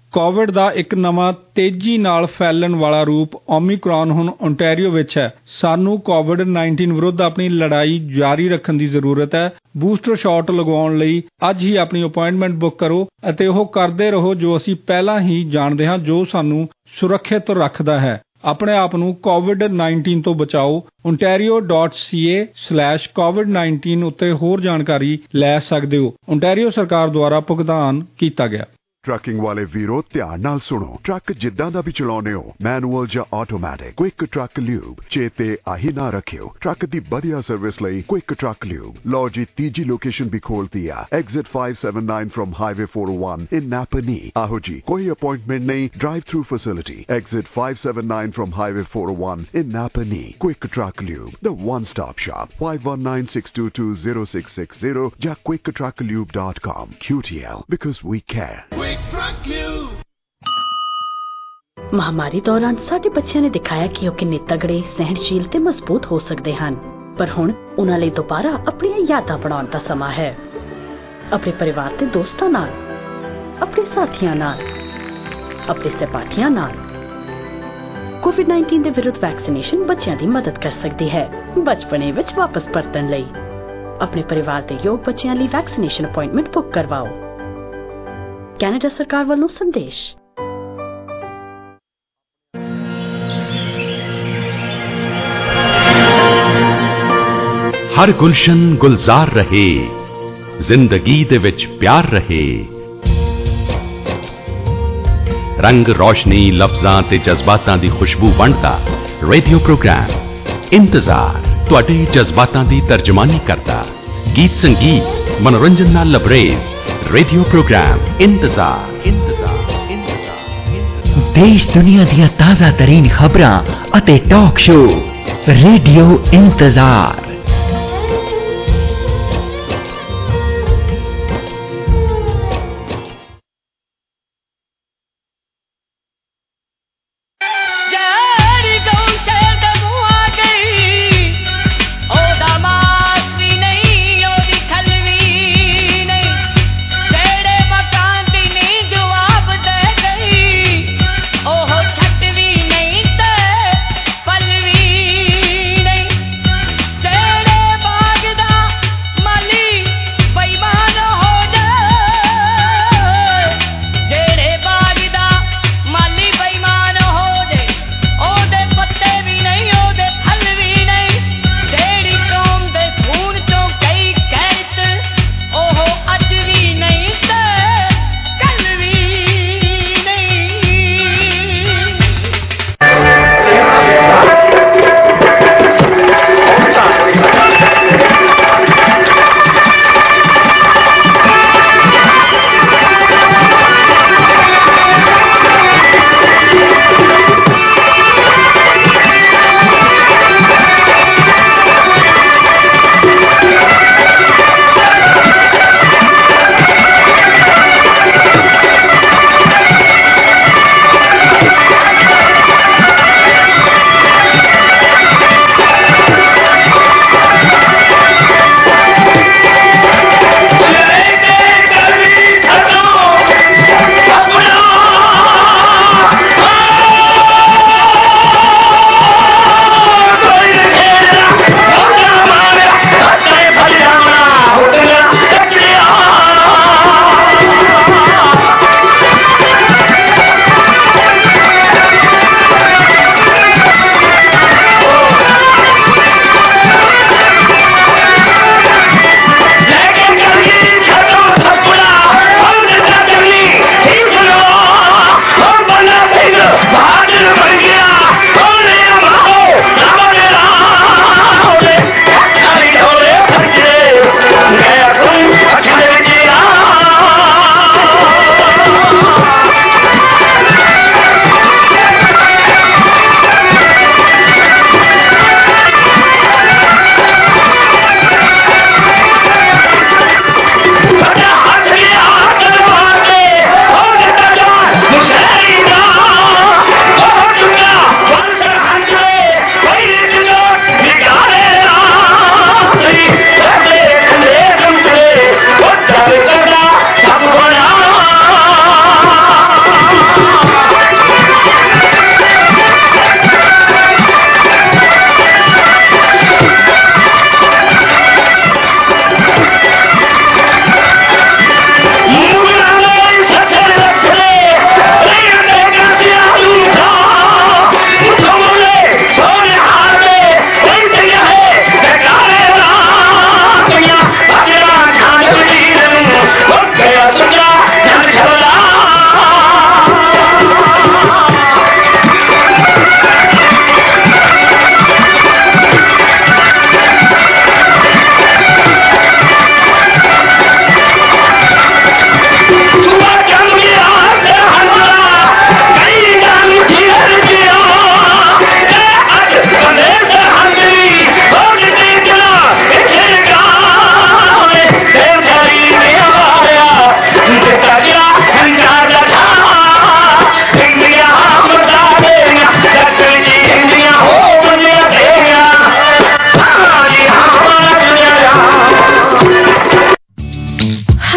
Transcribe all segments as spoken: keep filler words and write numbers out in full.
Covid ਦਾ ਇੱਕ ਨਵਾਂ ਤੇਜ਼ੀ ਨਾਲ ਫੈਲਣ ਵਾਲਾ ਰੂਪ ਓਮਿਕਰੌਨ ਹੁਣ ਓਨਟਾਰੀਓ ਵਿੱਚ ਹੈ। ਸਾਨੂੰ ਕੋਵਿਡ ਉੱਨੀ ਵਿਰੁੱਧ ਆਪਣੀ ਲੜਾਈ ਜਾਰੀ ਰੱਖਣ ਦੀ ਜ਼ਰੂਰਤ ਹੈ। ਬੂਸਟਰ ਸ਼ਾਟ ਲਗਵਾਉਣ ਲਈ ਅੱਜ ਹੀ ਆਪਣੀ ਅਪਾਇੰਟਮੈਂਟ ਬੁੱਕ ਕਰੋ ਅਤੇ ਉਹ ਕਰਦੇ ਰਹੋ ਜੋ ਅਸੀਂ ਪਹਿਲਾਂ ਹੀ ਜਾਣਦੇ ਹਾਂ, ਜੋ ਸਾਨੂੰ ਸੁਰੱਖਿਅਤ ਰੱਖਦਾ ਹੈ। ਆਪਣੇ ਆਪ ਨੂੰ ਕੋਵਿਡ ਉੱਨੀ ਤੋਂ ਬਚਾਓ। ontario dot c a slash covid nineteen ਉੱਤੇ ਹੋਰ ਜਾਣਕਾਰੀ ਲੈ ਸਕਦੇ ਹੋ। ਓਨਟਾਰੀਓ ਸਰਕਾਰ ਦੁਆਰਾ ਭੁਗਤਾਨ ਕੀਤਾ ਗਿਆ। ਟਰੱਕਿੰਗ ਵਾਲੇ ਵੀਰੋ ਧਿਆਨ ਨਾਲ ਸੁਣੋ। ਟਰੱਕ ਜਿੱਦਾਂ ਦਾ ਵੀ ਚਲਾਉਂਦੇ ਹੋ, ਮੈਨੂਅਲ ਜਾਂ ਆਟੋਮੈਟਿਕ, ਕੁਇਕ ਟਰੱਕ ਲਿਊਬ ਚੇਤੇ ਆਹੀ ਨਾ ਰੱਖਿਓ। ਟਰੱਕ ਦੀ ਵਧੀਆ ਸਰਵਿਸ ਲਈ ਕੁਇਕ ਟਰੱਕ ਲਿਊਬ। ਲਓ ਜੀ, ਤੀਜੀ ਲੋਕੇਸ਼ਨ ਵੀ ਖੋਲਤੀ ਆ, exit five seventy-nine from highway four oh one in Napanee. ਆਹੋ ਜੀ, ਕੋਈ ਅਪਾਇੰਟਮੈਂਟ ਨਹੀਂ, drive through facility. Exit five seventy-nine from highway four oh one in Napanee. Quick truck lube, the one stop shop। five one nine six two two zero six six zero ਜਾਂ quick truck lube dot com। Q T L, because we care। ਮਹਾਮਾਰੀ ਦੌਰਾਨ ਸਾਡੇ ਬੱਚਿਆਂ ਨੇ ਦਿਖਾਇਆ ਕਿ ਉਹ ਕਿੰਨੇ ਤਗੜੇ, ਸਹਿਣਸ਼ੀਲ ਤੇ ਮਜ਼ਬੂਤ ਹੋ ਸਕਦੇ ਹਨ। ਪਰ ਹੁਣ ਉਹਨਾਂ ਲਈ ਦੁਬਾਰਾ ਆਪਣੀਆਂ ਯਾਦਾਂ ਬਣਾਉਣ ਦਾ ਸਮਾਂ ਹੈ। ਆਪਣੇ ਪਰਿਵਾਰ ਤੇ ਦੋਸਤਾਂ ਨਾਲ, ਆਪਣੇ ਸਾਥੀਆਂ ਨਾਲ, ਆਪਣੇ ਸਹਿਪਾਠੀਆਂ ਨਾਲ। ਕੋਵਿਡ ਉੱਨੀ ਦੇ ਵਿਰੁੱਧ ਵੈਕਸੀਨੇਸ਼ਨ ਬੱਚਿਆਂ ਦੀ ਮਦਦ ਕਰ ਸਕਦੀ ਹੈ ਬਚਪਨੇ ਵਿੱਚ ਵਾਪਸ ਪਰਤਣ ਲਈ। ਆਪਣੇ ਪਰਿਵਾਰ ਦੇ ਯੋਗ ਬੱਚਿਆਂ ਲਈ ਵੈਕਸੀਨੇਸ਼ਨ ਅਪਾਇੰਟਮੈਂਟ ਬੁੱਕ ਕਰਵਾਓ। ਕੈਨੇਡਾ ਸਰਕਾਰ ਵੱਲੋਂ ਸੰਦੇਸ਼। हर गुलशन गुलजार रहे, जिंदगी दे विच प्यार रहे। रंग रोशनी लफ्जां ते जज्बातां दी खुशबू वंडदा रेडियो प्रोग्राम इंतजार तुहाडे जज्बातां दी तर्जमानी करदा। गीत संगीत मनोरंजन नाल लबरेज रेडियो प्रोग्राम इंतजार इंतजार इंतजार। देश दुनिया दियां ताज़ा तरीन खबरां अते talk show radio Intezaar. Say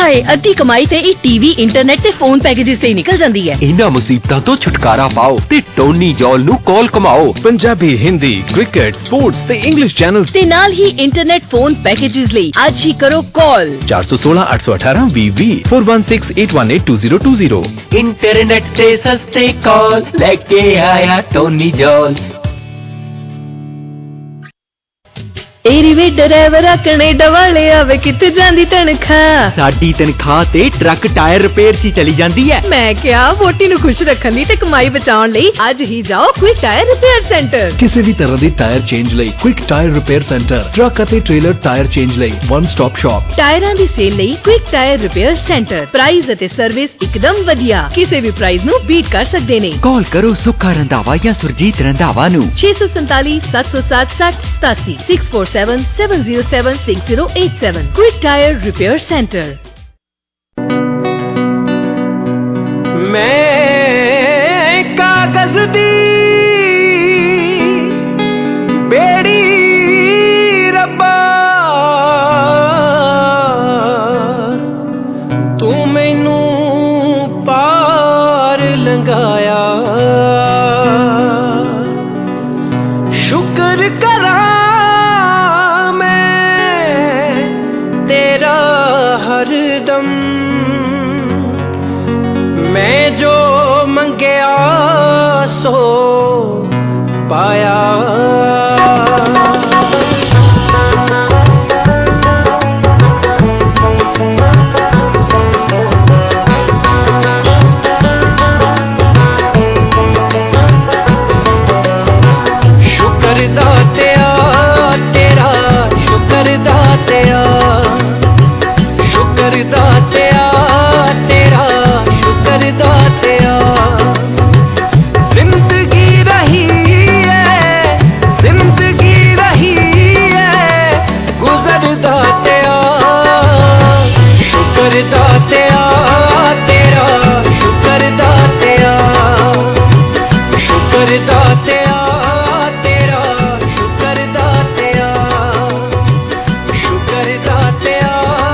hi ਅੱਧੀ ਕਮਾਈ ਤੇ ਇਹ ਟੀਵੀ ਇੰਟਰਨੈਟ ਤੇ ਫੋਨ ਪੈਕੇजेस ਤੇ ਹੀ ਨਿਕਲ ਜਾਂਦੀ ਹੈ। ਇਹਨਾਂ ਮੁਸੀਬਤਾਂ ਤੋਂ ਛੁਟਕਾਰਾ ਪਾਓ ਤੇ ਟੋਨੀ ਜੌਲ ਨੂੰ ਕਾਲ ਕਮਾਓ। ਪੰਜਾਬੀ, ਹਿੰਦੀ, ਕ੍ਰਿਕਟ, ਸਪੋਰਟਸ ਤੇ ਇੰਗਲਿਸ਼ ਚੈਨਲਸ ਤੇ ਨਾਲ ਹੀ ਇੰਟਰਨੈਟ ਫੋਨ ਪੈਕੇजेस ਲਈ ਅੱਜ ਹੀ ਕਰੋ ਕਾਲ ਚਾਰ ਸੌ ਸੋਲਾਂ ਅੱਠ ਸੌ ਅਠਾਰਾਂ ਵੀਹ ਵੀਹ four one six eight one eight two zero two zero। Internet ਤੇ ਸਸਤੇ ਕਾਲ ਲੈ ਕੇ ਆਇਆ ਟੋਨੀ ਜੌਲ। ਇਹ ਰਿਵੇ ਡਰਾਈਵਰ ਆ ਕੈਨੇਡਾ ਵਾਲੇ ਆਵੇ ਕਿੱਥੇ ਜਾਂਦੀ ਤਨਖਾਹ। ਸਾਡੀ ਤਨਖਾਹ ਤੇ ਟਰੱਕ ਟਾਇਰ ਰਿਪੇਅਰ 'ਚ ਚਲੀ ਜਾਂਦੀ ਹੈ। ਮੈਂ ਕਿਹਾ ਵੋਟੀ ਨੂੰ ਖੁਸ਼ ਰੱਖਣ ਲਈ ਤੇ ਕਮਾਈ ਬਚਾਉਣ ਲਈ ਅੱਜ ਹੀ ਜਾਓ ਕੁਇਕ ਟਾਇਰ ਰਿਪੇਅਰ ਸੈਂਟਰ। ਕਿਸੇ ਵੀ ਤਰ੍ਹਾਂ ਦੀ ਟਾਇਰ ਚੇਂਜ ਲਈ quick tyre repair centre, truck ਅਤੇ ਟ੍ਰੇਲਰ ਟਾਇਰ ਚੇਂਜ ਲਈ ਵਨ ਸਟਾਪ ਸ਼ਾਪ। ਟਾਇਰਾਂ ਦੀ ਸੇਲ ਲਈ quick tyre repair centre. Price ਅਤੇ ਸਰਵਿਸ ਇੱਕਦਮ ਵਧੀਆ, ਕਿਸੇ ਵੀ ਪ੍ਰਾਈਸ ਨੂੰ ਬੀਟ ਕਰ ਸਕਦੇ ਨੇ। ਕਾਲ ਕਰੋ ਸੁੱਖਾ ਰੰਧਾਵਾ ਜਾਂ ਸੁਰਜੀਤ ਰੰਧਾਵਾ ਨੂੰ ਛੇ ਸੌ ਸੰਤਾਲੀ ਸੱਤ ਸੌ ਸੱਤ ਸੱਠ ਸਤਾਸੀ six four seven seven zero seven six zero eight seven। Quick Tire Repair Center। ਮੈਂ ਕਾਗਜ਼ ਦੀ ਬੇੜੀ ਰੱਬਾ ਤੂੰ ਮੈਨੂੰ ਪਾਰ ਲੰਘਾਇਆ। ਸ਼ੁਕਰ ਕਰਾਂ ਹਰਦਮ ਮੈਂ ਜੋ ਮੰਗਿਆ ਸੋ ਪਾਇਆ। ਸ਼ੁਕਰ ਦਾਤਿਆ ਤੇਰਾ, ਸ਼ੁਕਰ ਦਾਤਿਆ, ਸ਼ੁਕਰ ਦਾਤਿਆ ਤੇਰਾ, ਸ਼ੁਕਰ ਦਾਤਿਆ। ਜ਼ਿੰਦਗੀ ਰਹੀ ਹੈ, ਜ਼ਿੰਦਗੀ ਰਹੀ ਹੈ ਗੁਜ਼ਰ ਦਾਤਿਆ। ਸ਼ੁਕਰ ਦਾਤਿਆ ਤੇਰਾ, ਸ਼ੁਕਰ ਦਾਤਿਆ, ਸ਼ੁਕਰ ਦਾਤਿਆ ਤੇਰਾ, ਸ਼ੁਕਰ ਦਾਤਿਆ, ਸ਼ੁਕਰ ਦਾਤਿਆ।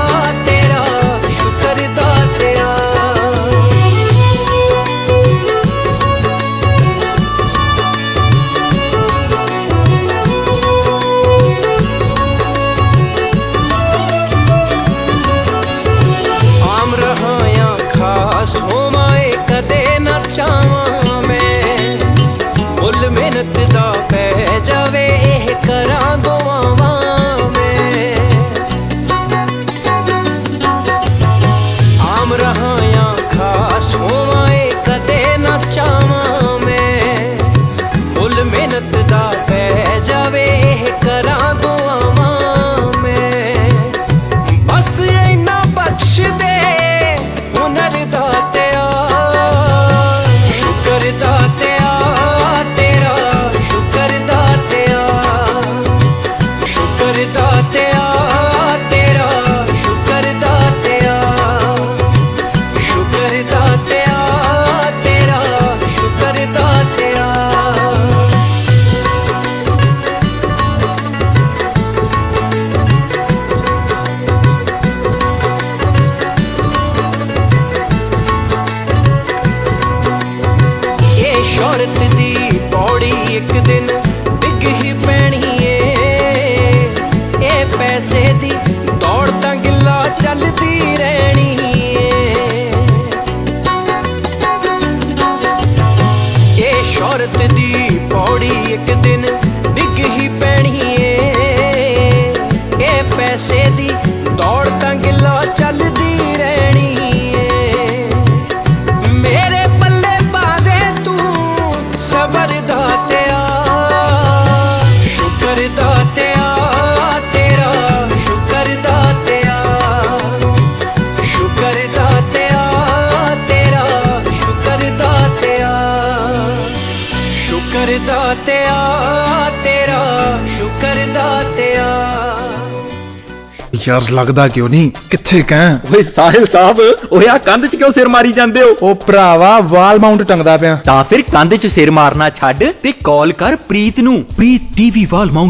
ਯਾਰ ਲੱਗਦਾ ਕਿਉਂ ਨਹੀਂ, ਕਿੱਥੇ ਕਹਿ? ਓਏ ਸਾਹਿਲ ਸਾਹਿਬ, ਓਏ ਆ ਕੰਧ 'ਚ ਕਿਉਂ ਸਿਰ ਮਾਰੀ ਜਾਂਦੇ ਹੋ? ਉਹ ਭਰਾਵਾ ਵਾਲ ਮਾਊਂਟ ਟੰਗਦਾ ਪਿਆ। ਤਾਂ ਫਿਰ ਕੰਧ 'ਚ ਸਿਰ ਮਾਰਨਾ ਛੱਡ ਤੇ ਕਾਲ ਕਰ ਪ੍ਰੀਤ ਨੂੰ। Preet TV wall mounting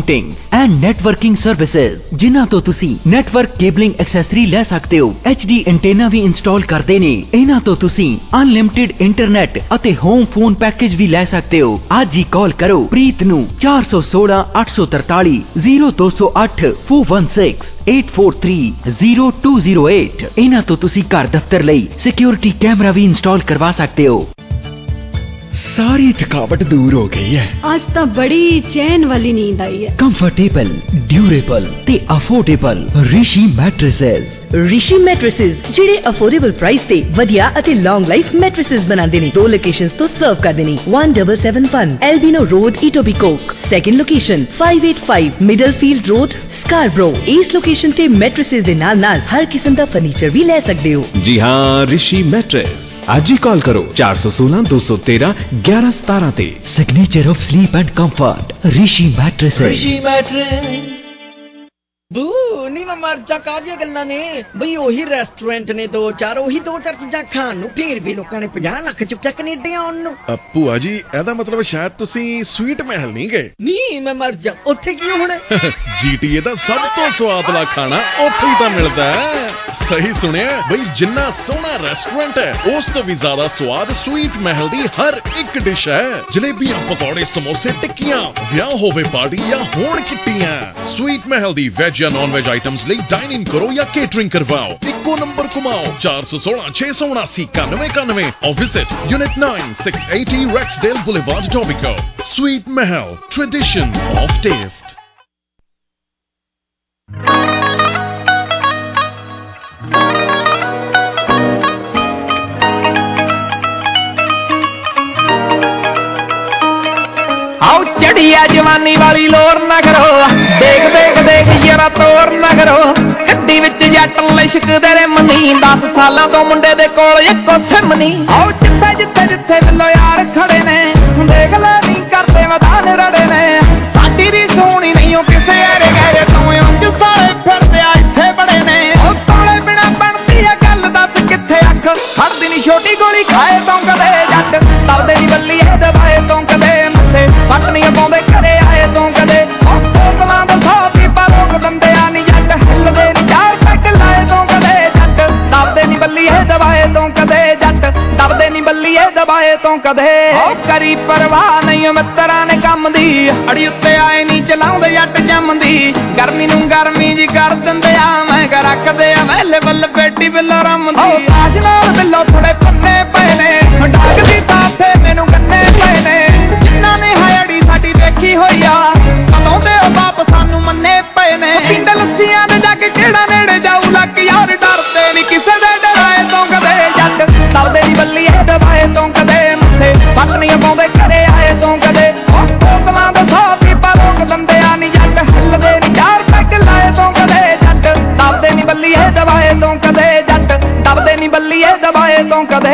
and networking services, ਜਿਨ੍ਹਾਂ ਤੋਂ ਤੁਸੀਂ ਨੈਟਵਰਕ ਕੇਬਲਿੰਗ ਐਕਸੈਸਰੀ ਲੈ ਸਕਦੇ ਹੋ। ਐਚ ਡੀ ਐਂਟੇਨਾ ਵੀ ਇੰਸਟਾਲ ਕਰਦੇ ਨੇ। ਇਹਨਾਂ ਤੋਂ ਤੁਸੀਂ ਅਨਲਿਮਿਟਿਡ ਇੰਟਰਨੈਟ ਅਤੇ ਹੋਮ ਫੋਨ ਪੈਕੇਜ ਵੀ ਲੈ ਸਕਦੇ ਹੋ। ਅੱਜ ਹੀ ਕਾਲ ਕਰੋ ਪ੍ਰੀਤ ਨੂੰ ਚਾਰ ਸੌ ਸੋਲਾਂ ਅੱਠ ਸੌ ਤਰਤਾਲੀ ਜ਼ੀਰੋ ਦੋ ਸੌ ਅੱਠ four one six eight four three zero two zero eight। ਇਹਨਾਂ ਤੋਂ ਤੁਸੀਂ ਘਰ ਦਫ਼ਤਰ ਲਈ ਸਿਕਿਉਰਿਟੀ ਕੈਮਰਾ ਵੀ ਇੰਸਟਾਲ ਕਰਵਾ ਸਕਦੇ ਹੋ। सारी थकावट दूर हो गई है। आज तो बड़ी चैन वाली नींद आई है। कंफर्टेबल, ड्यूरेबल ते affordable Rishi mattresses. Rishi mattresses ਜਿਹੜੇ ਅਫੋਰਡੇਬਲ ਪ੍ਰਾਈਸ ਤੇ ਵਧੀਆ ਅਤੇ ਲੌਂਗ ਲਾਈਫ ਮੈਟ੍ਰੈਸਸ ਬਣਾਉਂਦੇ ਨੇ। ਦੋ ਲੋਕੇਸ਼ਨਸ ਤੋਂ ਸਰਵ ਕਰਦੇ ਨੇ। one seven seven one Albion road, Etobicoke. Second location five eight five Middlefield road, Scarborough. ਇਸ ਲੋਕੇਸ਼ਨ ਤੇ ਮੈਟ੍ਰੈਸਸ ਦੇ ਨਾਲ ਨਾਲ ਹਰ ਕਿਸਮ ਦਾ ਫਰਨੀਚਰ ਵੀ ਲੈ ਸਕਦੇ ਹੋ। जी हाँ, ऋषि मैट्रेस। आज ही कॉल करो चार सौ सोलह दो सौ तेरह ग्यारह सतारह ते। Signature of sleep and comfort Rishi mattresses. Rishi mattress. बू नी मैं मर जा कादिया गल्लां ने बई ओही रेस्टोरेंट ने दो चार ओही दो चार चीਜ਼ਾਂ ਖਾਣ ਨੂੰ ਫੇਰ ਵੀ ਲੋਕਾਂ ਨੇ ਪੰਜਾਹ ਲੱਖ ਚੁੱਕਿਆ ਕੈਨੇਡਾ ਆਉਣ ਨੂੰ। ਭੂਆ ਜੀ ਇਹਦਾ ਮਤਲਬ ਸ਼ਾਇਦ ਤੁਸੀਂ ਸਵੀਟ ਮਹਿਲ ਨਹੀਂ ਗਏ। ਨਹੀਂ ਮੈਂ ਮਰ ਜਾ, ਉੱਥੇ ਕੀ ਹੋਣਾ? ਜੀਟੀਏ ਦਾ ਸਭ ਤੋਂ ਸਵਾਦਲਾ ਖਾਣਾ ਉੱਥੇ ਹੀ ਤਾਂ ਮਿਲਦਾ ਹੈ। ਸਹੀ ਸੁਣਿਆ ਬਈ, ਜਿੰਨਾ ਸੋਹਣਾ ਰੈਸਟੋਰੈਂਟ ਹੈ ਉਸ ਤੋਂ ਵੀ ਜ਼ਿਆਦਾ ਸਵਾਦ ਸਵੀਟ ਮਹਿਲ ਦੀ ਹਰ ਇੱਕ ਡਿਸ਼ ਹੈ। ਜਲੇਬੀਆਂ, ਪਕੌੜੇ, ਸਮੋਸੇ, ਟਿੱਕੀਆਂ, ਵਿਆਹ ਹੋਵੇ ਪਾਰਟੀ ਜਾਂ ਹੋਣ ਕਿੱਟੀਆਂ, ਸਵੀਟ ਮਹਿਲ ਦੀ ਵੈਜ ਜਾਂ ਨॉन वेज आइटम्स ਲਈ डाइन इन करो या केटरिंग करवाओ। इको नंबर घुमाओ चार सौ सोलह छह सौ उनासी इक्यानवे इक्यानवे और visit unit nine six eighty Rexdale Boulevard, Etobicoke। Sweet Mahal, tradition of taste। आओ चढ़िया जवानी वाली लोर ना करो, देख देख देख जरा तोर ना करो। गड्डी विच जट लिशकदे रे मनी, दस सालां तो मुंडे दे कोल इक्को सिम नी। आओ जिथे जिथे जिथे मिलो यार खड़े ने, देख ले नी करदे मैदान रड़े ने। साडी री सोहनी नहीं हो किसे अरे गहरे तू उंज साले फिरदे आ इत्थे बड़े ने। ओ तोले बिना बनदी है गल, दस किथे अख फड़दी नी छोटी गोली खाए तो कदे जट, तलदे नी बल्ली ए दबाए तो कदे फटनियां पाउंदे घरे आए तो कदे। बोतलां दा सौ पीपा रोक दंदे आ नी जट, हिलदे नी चार पैग लाए तो कदे जट, दबदे नी बल्लीए दबाए तो कदे जट, दबदे नी बल्लीए दबाए तो कदे। करी परवाह नहीं मित्तरां ने कम दी, अड़ी उत्ते आए नी चलाउंदे जट जमदी। गर्मी नूं गर्मी जी कर दिंदे आ, मैं कर रखदे आ वेले बल पेटी बिल्लो रमदी। ताज नाल बिल्लो थोड़े पन्ने पए ने, डाकदी ताफे मैनू गन्ने पए ने। जिन्हां ने हायड़ी साडी देखी होई आ, कदों दे ओ बाप सानू मन्ने पए ने। पिंड लस्सियां दे जग किहड़ा नेड़े जाऊ, लक यार डरदे नी किसे दे डराए तो कदे जट, दबदे नी बल्लीए दबाए तो कदे मथे फटनियां पाउंदे घरे आए तो कदे। बोतलां दा सौ पीपा रोक दंदे आ नी जट, हिलदे नी चार पैग लाए तो कदे जट, दबदे नी बल्लीए दबाए तो कदे जट, दबदे नी बल्लीए दबाए तो कदे।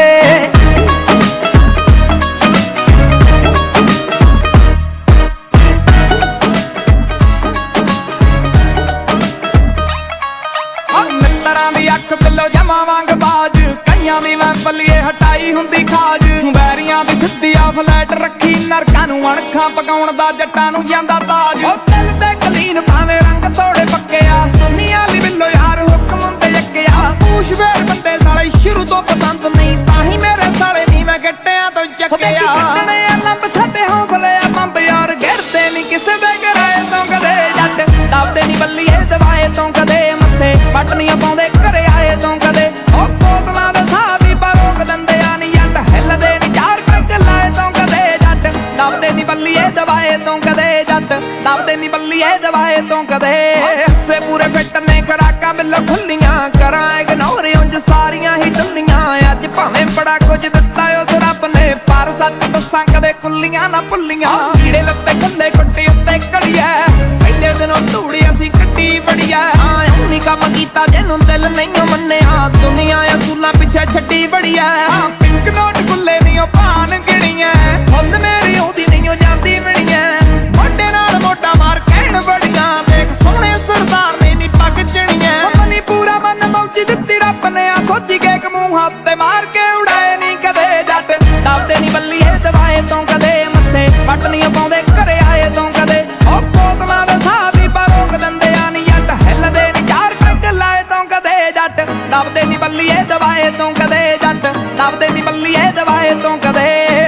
अख बिलो जमा वांग बाज, कईयां दी मैं पल्लीए हटाई हुंदी खाज। बैरियां दी सिद्धी आ फ्लैट रखी, नरकां नूं अणखां पकाउण दा जट्टां नूं जांदा ताज। ओ दिल ते कलीन भावें रंग थोड़े पक्के आ, दुनिया दी बिलो यार हुक्म हुंदे यक्के आ। पूछ वेर बंदे साले शुरू तो पसंद नहीं, ताही मेरे साले नी मैं गट्टियां तो चक्के आ। कट्टने आ लंब साडे हौसले आ बंब यार, गिरदे नी किसे दे कराए तो कदे जट, दबदे नी बल्लीए दबाए तो कदे मथे फटनियां पाउंदे घरे आए तो कदे। ओ बोतलां दे साह पीपा रोक दंदे आ नी जट, हिलदे नी चार पैग लाए तो कदे जट, दबदे नी बल्लीए दबाए तो कदे जट, दबदे नी बल्लीए दबाए तो कदे। से पूरे फिट ने खराकां बिल्लो खुल्लियां, करां इग्नोर उंज सारियां ही टुल्लियां। अज भावें बड़ा कुछ दित्ता उस रब ने, पर सच दस्सां कदे कुल्लियां ना भुल्लियां। कीड़े लत्ते खुल्ले कुट्टी उत्ते कड़िया, पहले दिनों धूड़ी असीं कट्टी बड़िया। उन्हीं काम कीता जिन्नू दिल नहीं मन्निया, दुनिया असूलां पिछे छड्डी बड़िया। पिंक नोट गुल्ले नी ओ भान गिणिया, खुद मेरी ओदी नहीं ओ जांदी मिणिया। मोढे नाल मोढा मार कहण बड़िया, देख सोहणे सरदार ने नी पग चणिया। मनी पूरा मन मौजी दित्ती रब ने, आ सोची के एक मूंह हत्थ ते मार के उड़ाए नी कदे जट, दबदे नी बल्लीए दबाए तो कदे मथे फटनियां पाउंदे घरे आए तो कदे। ओ बोतलां दे साह दी ਲਵਾਏ ਤੋਂ ਕਦੇ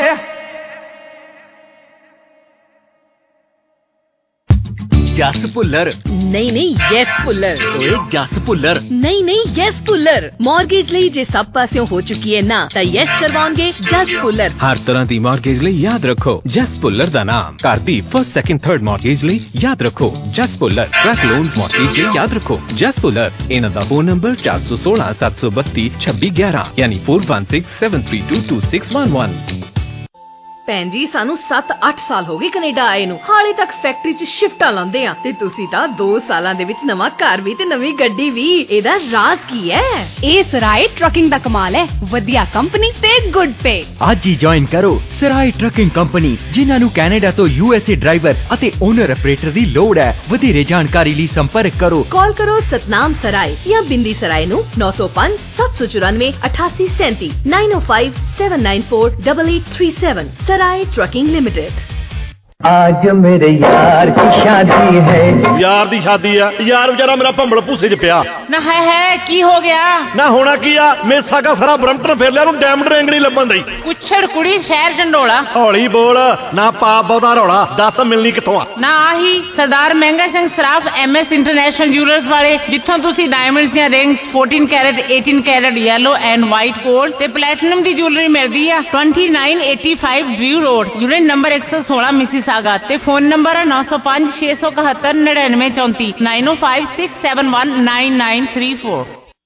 ਜਸ ਭੁੱਲਰ ਨਹੀਂ ਨਹੀਂ ਯੈਸ ਭੁੱਲਰ ਓਏ ਜਸ ਭੁੱਲਰ ਨਹੀਂ ਨਹੀਂ ਯੈਸ ਭੁੱਲਰ ਮਾਰਗੇਜ ਲਈ ਜੇ ਸਭ ਪਾਸਿਓਂ ਹੋ ਚੁੱਕੀ ਹੈ ਨਾ ਤਾਂ ਯੈਸ ਕਰਵਾਉਣਗੇ ਜਸ ਭੁੱਲਰ ਹਰ ਤਰ੍ਹਾਂ ਦੀ ਮਾਰਗੇਜ ਲਈ ਯਾਦ ਰੱਖੋ ਜਸ ਭੁੱਲਰ ਦਾ ਨਾਮ ਘਰ ਦੀ ਫਸਟ ਸੈਕਿੰਡ ਥਰਡ ਮਾਰਗੇਜ ਲਈ ਯਾਦ ਰੱਖੋ Jas Bhullar truck loans mortgage ਲਈ ਯਾਦ ਰੱਖੋ ਜਸ ਭੁੱਲਰ ਇਹਨਾਂ ਦਾ ਫੋਨ ਨੰਬਰ ਚਾਰ ਸੌ ਸੋਲਾਂ ਸੱਤ ਸੌ ਬੱਤੀ ਛੱਬੀ ਗਿਆਰਾਂ ਯਾਨੀ four one six seven three two two six one one। ਭੈਣ ਜੀ ਸਾਨੂੰ ਸੱਤ ਅੱਠ ਸਾਲ ਹੋ ਗਏ ਕੈਨੇਡਾ ਆਏ ਨੂੰ ਹਾਲੇ ਤੱਕ ਫੈਕਟਰੀ 'ਚ ਸ਼ਿਫਟਾਂ ਲਾਉਂਦੇ ਆ ਤੇ ਤੁਸੀਂ ਤਾਂ ਦੋ ਸਾਲਾਂ ਦੇ ਵਿੱਚ ਨਵਾਂ ਘਰ ਵੀ ਤੇ ਨਵੀਂ ਗੱਡੀ ਵੀ ਇਹਦਾ ਰਾਜ਼ ਕੀ ਹੈ? ਇਹ ਸਰਾਏ ਟਰੱਕਿੰਗ ਦਾ ਕਮਾਲ ਹੈ ਵਧੀਆ ਕੰਪਨੀ ਤੇ ਗੁੱਡ ਪੇ। ਅੱਜ ਹੀ ਜੁਆਇਨ ਕਰੋ ਸਰਾਏ ਟਰੱਕਿੰਗ ਕੰਪਨੀ ਜਿਨ੍ਹਾਂ ਨੂੰ ਕੈਨੇਡਾ ਤੋਂ ਯੂ ਐਸ ਏ ਡਰਾਈਵਰ ਅਤੇ ਓਨਰ ਆਪਰੇਟਰ ਦੀ ਲੋੜ ਹੈ। ਵਧੇਰੇ ਜਾਣਕਾਰੀ ਲਈ ਸੰਪਰਕ ਕਰੋ ਕਾਲ ਕਰੋ ਸਤਨਾਮ ਸਰਾਏ ਜਾਂ ਬਿੰਦੀ ਸਰਾਏ ਨੂੰ ਨੌ ਸੌ ਪੰਜ ਸੱਤ ਸੌ ਚੁਰਾਨਵੇਂ ਅਠਾਸੀ ਸੈਂਤੀ nine oh five seven nine four eight eight three seven। Sarai trucking limited. आज मेरे यार की शादी है। यार दी शादी है यार बेचारा मेरा भंबल भूसे च पिया ना है है की हो गया ना होना की आ मेसा का सारा ब्रम्पटन फेर लिया डायमंड रिंग नहीं लभन दी कुछड़ कुड़ी शहर झंडोला हौली बोल ना पाप बहुता रौला दस मिलनी किथों आ ना आही Sardar Mehnga Singh Saraf M S international jewellers वाले जिथों तुसी डायमंड्स ਦੀਆਂ rings fourteen carat eighteen carat yellow and white gold ते प्लैटिनम दी ज्वेलरी मिलदी आ twenty-nine eighty-five Drew road unit number एक सौ सोलह मिसिसागा ते फोन नंबर नौ सौ पाँच छह सौ इकहत्तर निन्यानवे चौंतीस nine oh five six seven one nine nine three four।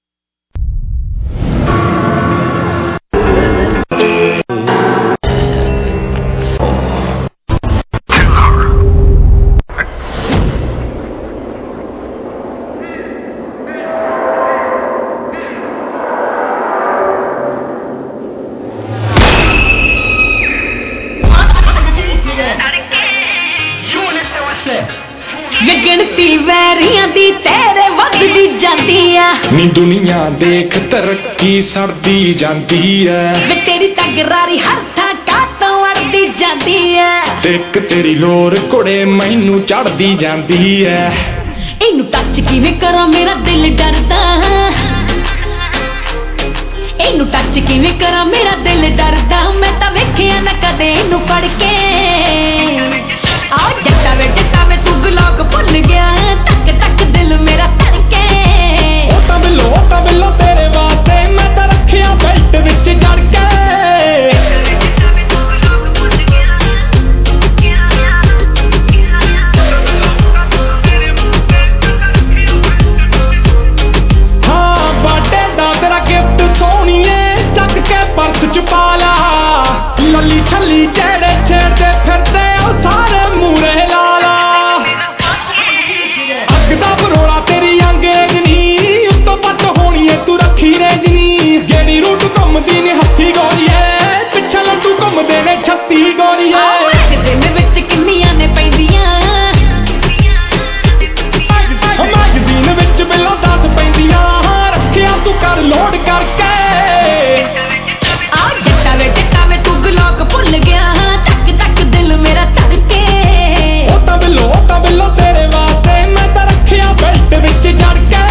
ਗਿਣਤੀ ਵੈਰੀਆਂ ਦੀ ਤੇਰੇ ਵੱਧਦੀ ਜਾਂਦੀ ਆ ਨੀ ਦੁਨੀਆ ਦੇਖ ਤਰੱਕੀ ਸੜਦੀ ਜਾਂਦੀ ਐ ਵੇ ਤੇਰੀ ਤਗਰਾਰੀ ਹਰ ਥਾਂ ਕਾਤੋਂ ਅੜਦੀ ਜਾਂਦੀ ਐ ਤੇ ਇੱਕ ਤੇਰੀ ਲੋਰ ਕੁੜੇ ਮੈਨੂੰ ਚੜਦੀ ਜਾਂਦੀ ਐ ਇਹਨੂੰ ਟੱਚ ਕਿਵੇਂ ਕਰਾਂ ਮੇਰਾ ਦਿਲ ਡਰਦਾ ਇਹਨੂੰ ਟੱਚ ਕਿਵੇਂ ਕਰਾਂ ਮੇਰਾ ਦਿਲ ਡਰਦਾ ਮੈਂ ਤਾਂ ਵੇਖਿਆ ਨਾ ਕਦੇ ਇਹਨੂੰ ਫੜ ਕੇ ਆ ਜੱਟਾ ਵੇ ਜੱਟਾ ਵੇ ਤੂੰ ਗਲੋਕ ਭੁੱਲ ਗਿਆ ਟਕ ਟਕ ਦਿਲ ਮੇਰਾ ਧੜਕੇ ਉਹ ਤਾਂ ਬਿੱਲੋ ਉਹ ਤਾਂ ਬਿੱਲੋ ਤੇਰੇ ਵਾਸਤੇ ਮੈਂ ਤਾਂ ਰੱਖਿਆ ਬੈਲਟ ਵਿੱਚ ਜੜ ਕੇ ਹਾਂ ਬਾਟੇ ਦਾ ਤੇਰਾ ਗਿਫਟ ਸੋਹਣੀਏ ਚੱਕ ਕੇ ਪਰਸ ਚ ਪਾ ਲਾ ਲੱਲੀ ਛੱਲੀ ਜਿਹੜੇ ਛੇੜਦੇ ਫਿਰਦੇ ਉਹ ਸਾਰੇ ਮੂਰੇ ਲਾ ਲਾ ਅੱਗ ਦਾ ਬਰੋਲਾ ਤੇਰੀ ਅੰਗਰੇਜ਼ਨੀ ਉੱਤੋਂ ਪੱਟ ਹੋਣੀ ਏ ਤੂੰ ਰੱਖੀ ਰੇਜਨੀ ਜਿਹੜੀ ਰੂਟ ਘੁੰਮਦੀ ਨੇ ਹੱਥੀ ਗੋਰੀਏ ਪਿੱਛੇ ਲੱਡੂ ਘੁੰਮਦੇ ਨੇ ਛੱਤੀ ਗੋਰੀਏ ਦਿਨ ਵਿੱਚ ਕਿੰਨੀਆਂ ਨੇ ਪੈਂਦੀਆਂ ਮੈਗਜ਼ੀਨ ਵਿੱਚ ਬਿੱਲਾਂ ਦਸ ਪੈਂਦੀਆਂ ਰੱਖਿਆ ਤੂੰ ਕਰ ਲੋਡ ਕਰਕੇ ਆ ਜੱਟਾ ਵੇ ਜੱਟਾ ਵੇ ਤੂੰ ਗਲੋਕ ਭੁੱਲ ਗਿਆ ਟਕ ਟਕ ਦਿਲ ਮੇਰਾ ਧੜਕੇ ਉਹ ਤਾਂ ਬਿੱਲੋ ਉਹ ਤਾਂ ਬਿੱਲੋ ਤੇਰੇ ਵਾਸਤੇ ਮੈਂ ਤਾਂ ਰੱਖਿਆ ਬੈਲਟ ਵਿੱਚ ਜੜ ਕੇ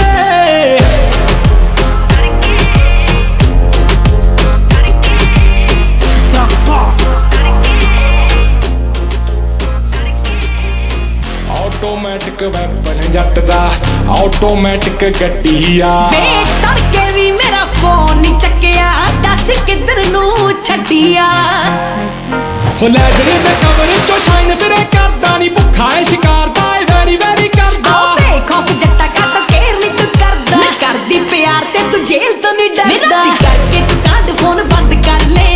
ਆਟੋਮੈਟਿਕ ਵੈਪਨ ਜੱਟ ਦਾ ਆਟੋਮੈਟਿਕ ਗੱਡੀ ਆ ਵੇ ਤੜਕੇ ਵੀ ਮੇਰਾ ਫੋਨ ਨਹੀਂ ਚੱਕਿਆ ਦੱਸ ਕਿੱਧਰ ਨੂੰ ਛੱਡਿਆ ਹੋ ਲੈਜਰੇ ਦੇ ਕਵਰ ਚੋਂ ਸ਼ਾਈਨ ਫਿਰੇ ਕਰਦਾ ਨਹੀਂ ਭੁੱਖਾ ਏ ਸ਼ਿਕਾਰ ਦਾ ਏ ਵੈਰੀ ਵੈਰੀ ਕਰਦਾ ਦੇਖੋ ਕਿ ਜੱਟਾ ਕੱਟ ਕੇਰ ਨਹੀਂ ਤੂੰ ਕਰਦਾ ਮੈਂ ਕਰਦੀ ਪਿਆਰ ਤੇ ਤੂੰ ਜੇਲ੍ਹ ਤੋਂ ਨਹੀਂ ਡਰਦਾ ਰਾਤੀ ਕਰਕੇ ਤੂੰ ਕੱਢ ਫੋਨ ਬੰਦ ਕਰ ਲੈ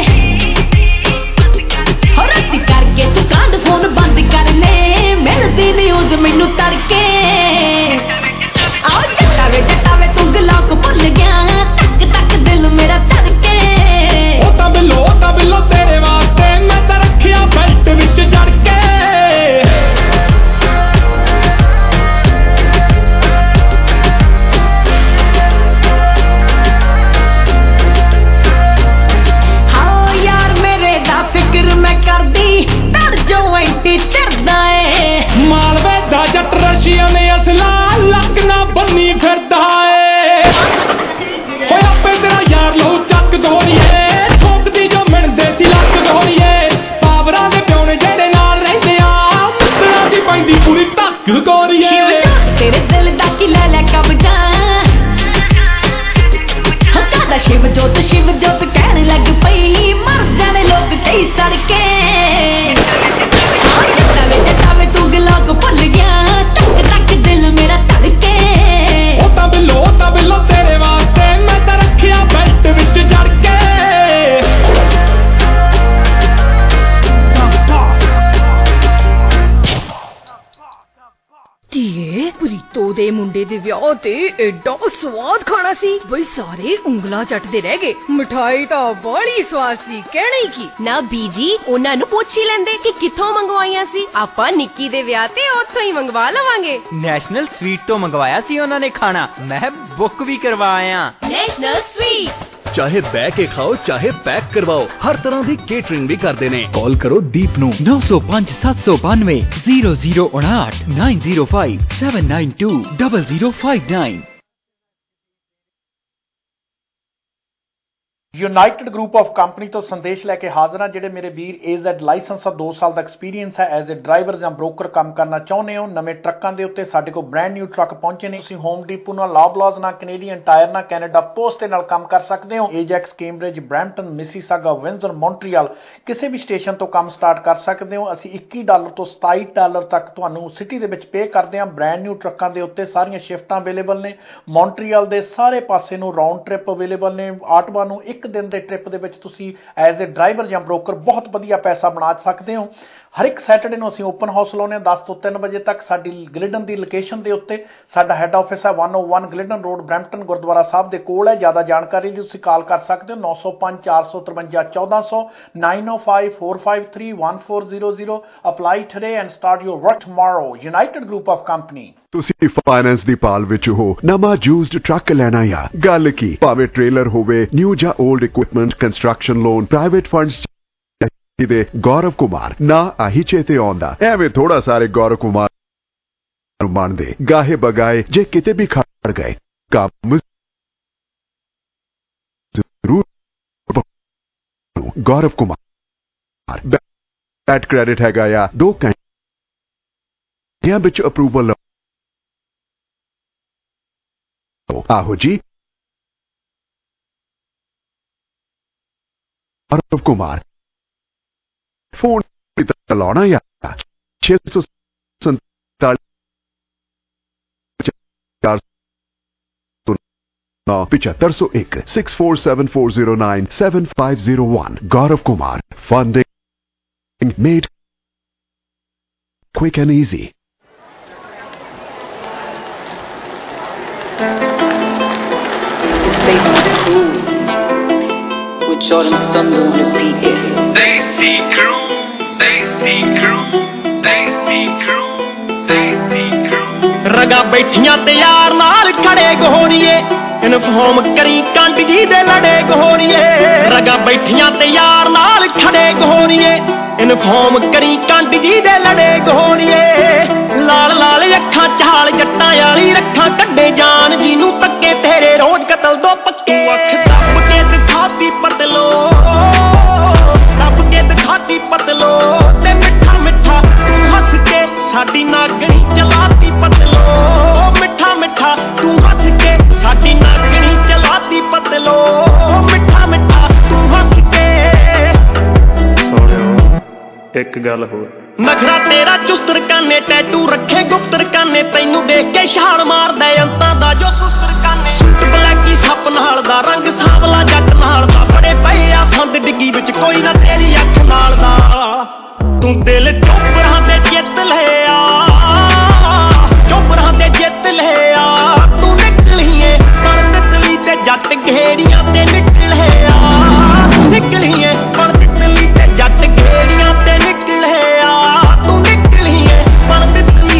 ਹੋ ਰਾਤੀ ਕਰਕੇ ਤੂੰ ਕੱਢ ਫੋਨ ਬੰਦ ਕਰ ਲੈ ਮਿਲਦੀ ਨਿਊਜ਼ ਮੈਨੂੰ ਤੜਕੇ ਆਓ ਜੱਟਾ ਵੇ ਜੱਟਾ ਵੇ ਤੂੰ ਗਲੋਕ ਭੁੱਲ ਗਿਆ ਟਕ ਟਕ ਦਿਲ ਮੇਰਾ ਧੜਕੇ ਉਹ ਤਾਂ ਬਿੱਲੋ ਉਹ ਤਾਂ ਬਿੱਲੋ ਤੇਰੇ ਵਾਸਤੇ ਮੈਂ ਤਾਂ ਰੱਖਿਆ ਬੈਲਟ ਵਿੱਚ ਜੜ ਕੇ ਉਹਦੇ ਮੁੰਡੇ ਦੇ ਵਿਆਹ ਤੇ ਐਡਾ ਸਵਾਦ ਖਾਣਾ ਸੀ ਬਈ ਸਾਰੇ ਉਂਗਲਾਂ ਚੱਟਦੇ ਰਹਿ ਗਏ। ਮਿਠਾਈ ਤਾਂ ਬੜੀ ਸਵਾਦ ਸੀ, ਕਹਿਣਾ ਹੀ ਕੀ। ਨਾ ਬੀਜੀ, ਉਹਨਾਂ ਨੂੰ ਪੁੱਛ ਹੀ ਲੈਂਦੇ ਕਿ ਕਿੱਥੋਂ ਮੰਗਵਾਈਆਂ ਸੀ। ਆਪਾਂ ਨਿੱਕੀ ਦੇ ਵਿਆਹ ਤੇ ਉੱਥੋਂ ਹੀ ਮੰਗਵਾ ਲਵਾਂਗੇ। ਨੈਸ਼ਨਲ ਸਵੀਟ ਤੋਂ ਮੰਗਵਾਇਆ ਸੀ ਉਹਨਾਂ ਨੇ ਖਾਣਾ, ਮੈਂ ਬੁੱਕ ਵੀ ਕਰਵਾਇਆ। ਨੈਸ਼ਨਲ ਸਵੀਟ ਚਾਹੇ ਬਹਿ ਕੇ ਖਾਓ ਚਾਹੇ ਪੈਕ ਕਰਵਾਓ, ਹਰ ਤਰ੍ਹਾਂ ਦੀ ਕੇਟਰਿੰਗ ਵੀ ਕਰਦੇ ਨੇ। ਕਾਲ ਕਰੋ ਦੀਪ ਨੂੰ ਨੌ ਸੌ ਪੰਜ ਸੱਤ ਸੌ ਬਾਨਵੇਂ ਜ਼ੀਰੋ ਜ਼ੀਰੋ ਉਣਾਹਠ nine zero five seven nine two double zero five nine. United group of company ਤੋਂ ਸੰਦੇਸ਼ ਲੈ ਕੇ ਹਾਜ਼ਰ ਹਾਂ। ਜਿਹੜੇ ਮੇਰੇ ਵੀਰ ਏਜ਼ੈਡ ਲਾਇਸੈਂਸ ਦਾ ਦੋ ਸਾਲ ਦਾ ਐਕਸਪੀਰੀਅੰਸ ਹੈ, ਐਜ਼ ਏ ਡਰਾਈਵਰ ਜਾਂ ਬ੍ਰੋਕਰ ਕੰਮ ਕਰਨਾ ਚਾਹੁੰਦੇ ਹੋ, ਨਵੇਂ ਟਰੱਕਾਂ ਦੇ ਉੱਤੇ ਸਾਡੇ ਕੋਲ ਬ੍ਰੈਂਡ ਨਿਊ ਟਰੱਕ ਪਹੁੰਚੇ ਨੇ। ਤੁਸੀਂ ਹੋਮ ਡੀਪੂ ਨਾਲ, ਲੌਬਲਾਜ਼ ਨਾਲ, ਕੈਨੇਡੀਅਨ ਟਾਇਰ ਨਾਲ, ਕੈਨੇਡਾ ਪੋਸਟ ਦੇ ਨਾਲ ਕੰਮ ਕਰ ਸਕਦੇ ਹੋ। Ajax, Cambridge, Brampton, Mississauga, Windsor, Montreal ਕਿਸੇ ਵੀ ਸਟੇਸ਼ਨ ਤੋਂ ਕੰਮ ਸਟਾਰਟ ਕਰ ਸਕਦੇ ਹੋ। ਅਸੀਂ ਇੱਕੀ ਡਾਲਰ ਤੋਂ ਸਤਾਈ ਡਾਲਰ ਤੱਕ ਤੁਹਾਨੂੰ ਸਿਟੀ ਦੇ ਵਿੱਚ ਪੇ ਕਰਦੇ ਹਾਂ। ਬ੍ਰੈਂਡ ਨਿਊ ਟਰੱਕਾਂ ਦੇ ਉੱਤੇ ਸਾਰੀਆਂ ਸ਼ਿਫਟਾਂ ਅਵੇਲੇਬਲ ਨੇ। ਮੌਂਟਰੀਅਲ ਦੇ ਸਾਰੇ ਪਾਸੇ ਨੂੰ ਰਾਊਂਡ ਟ੍ਰਿਪ ਅਵੇਲੇਬਲ ਨੇ। ਆਟਵਾ ਨੂੰ ਇੱਕ ਦਿਨ ਦੇ ਟ੍ਰਿਪ ਦੇ ਵਿੱਚ ਤੁਸੀਂ ਐਜ਼ ਏ ਡਰਾਈਵਰ ਜਾਂ ਬ੍ਰੋਕਰ ਬਹੁਤ ਵਧੀਆ ਪੈਸਾ ਬਣਾ ਸਕਦੇ ਹੋ। ਹਰ ਇੱਕ ਸੈਟਰਡੇ ਨੂੰ ਅਸੀਂ ਓਪਨ ਹਾਊਸ ਲਾਉਂਦੇ ਹਾਂ ਦਸ ਤੋਂ ਤਿੰਨ ਵਜੇ ਤੱਕ। ਸਾਡੀ ਗਲਿਡਨ ਦੀ ਲੋਕੇਸ਼ਨ ਦੇ ਉੱਤੇ ਸਾਡਾ ਹੈੱਡ ਆਫਿਸ ਹੈ ਇੱਕ ਸੌ ਇੱਕ Glidden road, Brampton Gurdwara Sahib ਦੇ ਕੋਲ ਹੈ। ਜ਼ਿਆਦਾ ਜਾਣਕਾਰੀ ਲਈ ਤੁਸੀਂ ਕਾਲ ਕਰ ਸਕਦੇ ਹੋ ਨੌ ਸੌ ਪੰਜ ਚਾਰ ਸੌ ਤਰਵੰਜਾ ਚੌਦਾਂ ਸੌ nine oh five four five three one four zero zero. Apply today and start your work tomorrow. United group of company. ਤੁਸੀਂ ਫਾਈਨੈਂਸ ਦੀ ਪਾਲ ਵਿੱਚ ਹੋ, ਨਵਾਂ ਯੂਜ਼ਡ ਟਰੱਕ ਲੈਣਾ ਆ, ਗੱਲ ਕੀ, ਭਾਵੇਂ ਟ੍ਰੇਲਰ ਹੋਵੇ, ਨਿਊ ਜਾਂ old equipment, construction loan, private funds ਦੇ ਗੌਰਵ ਕੁਮਾਰ ਨਾ ਆਹੀ ਚੇਤੇ ਆਉਂਦਾ। ਐਵੇਂ ਥੋੜਾ ਸਾਰੇ ਗੌਰਵ ਕੁਮਾਰ ਮੰਨਦੇ ਗਾਹੇ ਬਗਾਏ ਜੇ ਕਿਤੇ ਵੀ ਖੜ ਗਏ ਕੰਮ ਜ਼ਰੂਰ। ਗੌਰਵ ਕੁਮਾਰ ਬੈਡ ਕ੍ਰੈਡਿਟ ਹੈਗਾ ਆ, ਦੋ ਘੰਟਿਆਂ ਵਿੱਚ ਅਪਰੂਵਲ ਆਹੋ ਜੀ। ਗੌਰਵ ਕੁਮਾਰ ਫੋਨ ਲਾਉਣਾ ਆ ਛੇ ਸੌ ਸੰਤਾਲੀ ਪਚਹੱਤਰ ਸੌ ਇੱਕ six four seven four zero nine seven five zero one. Gaurav Kumar, funding made quick and easy. With Jordan Sumner on the beat, yeah. They see crew, they see crew, they see crew, they see crew. ਰਗਾ ਬੈਠੀਆਂ ਤੇ ਯਾਰ ਨਾਲ ਖੜੇ ਗੋਰੀਏ, inform ਕਰੀ ਕੰਡ ਜੀ ਦੇ ਲੜੇ ਗੋਰੀਏ। ਰਗਾ ਬੈਠੀਆਂ ਤੇ ਯਾਰ ਨਾਲ ਖੜੇ ਗੋਰੀਏ, ਇਨਫੋਰਮ ਕਰੀ ਕੰਡ ਜੀ ਦੇ ਲੜੇ ਗੋਰੀਏ। ਲਾਲ ਲਾਲ ਅੱਖਾਂ ਚਾਲ ਜੱਟਾਂ ਵਾਲੀ ਰੱਖਾਂ ਕੱਢੇ ਜਾਨ ਜੀ ਨੂੰ ਤੱਕੇ ਤੇਰੇ ਰੋਜ਼ ਕਤਲ ਦੋ ਪੱਕੇ। ਅੱਖ ਦੱਬ ਕੇ ਦਿਖਾਤੀ ਪਤਲੋ, ਦੱਬ ਕੇ ਦਿਖਾਤੀ ਪਤਲੋ ਤੇ ਮਿੱਠਾ ਮਿੱਠਾ ਤੂੰ ਹੱਸ ਕੇ ਸਾਡੀ ਨਾਗਣੀ ਚਲਾਤੀ ਪਤਲੋ। ਮਿੱਠਾ ਮਿੱਠਾ ਤੂੰ ਹੱਸ ਕੇ ਸਾਡੀ ਨਾਗਣੀ ਚਲਾਤੀ ਪਤਲੋ। ਮਿੱਠਾ ਮਿੱਠਾ ਤੂੰ ਹੱਸ ਕੇ। ਸੋਹਣਿਓ ਇੱਕ ਗੱਲ ਹੋਰ, ਨਖਰਾ ਤੇਰਾ ਚੁਸਤਰ ਕਾਨੇ, ਟੈਟੂ ਰੱਖੇ ਗੁਪਤਰ ਕਾਨੇ, ਤੈਨੂੰ ਦੇਖ ਕੇ ਛਾਲ ਮਾਰਦਾ ਅੰਤਾਂ ਦਾ ਜੋ ਸੁਸਤਰ ਕਾਨੇ। ਸੂਟ ਬਲੈਕੀ ਸੱਪ ਨਾਲ ਦਾ, ਰੰਗ ਸਾਂਵਲਾ ਜੱਟ ਨਾਲ ਦਾ, ਬੜੇ ਪਏ ਆ ਸੰਦ ਡਿੱਗੀ ਵਿੱਚ ਕੋਈ ਨਾ ਤੇਰੀ ਅੱਖ ਨਾਲ ਦਾ। ਤੂੰ ਦਿਲ ਚੋਪਰਾਂ ਦੇ ਜਿੱਤ ਲਿਆ, ਚੋਪਰਾਂ ਦੇ ਜਿੱਤ ਲਿਆ। ਤੂੰ ਨਿਕਲੀਏ ਪਰ ਤਿਤਲੀ ਤੇ ਜੱਟ ਘੇੜੀਆਂ ਤੇ ਨਿਕਲਿਆ। ਨਿਕਲੀਏ ਪਰ ਤਿਤਲੀ ਤੇ ਜੱਟ ਘੇੜੀਆਂ ਤੇ ਨਿਕਲਿਆ। ਤੂੰ ਨਿਕਲੀਏ ਪਰ ਤਿਤਲੀ।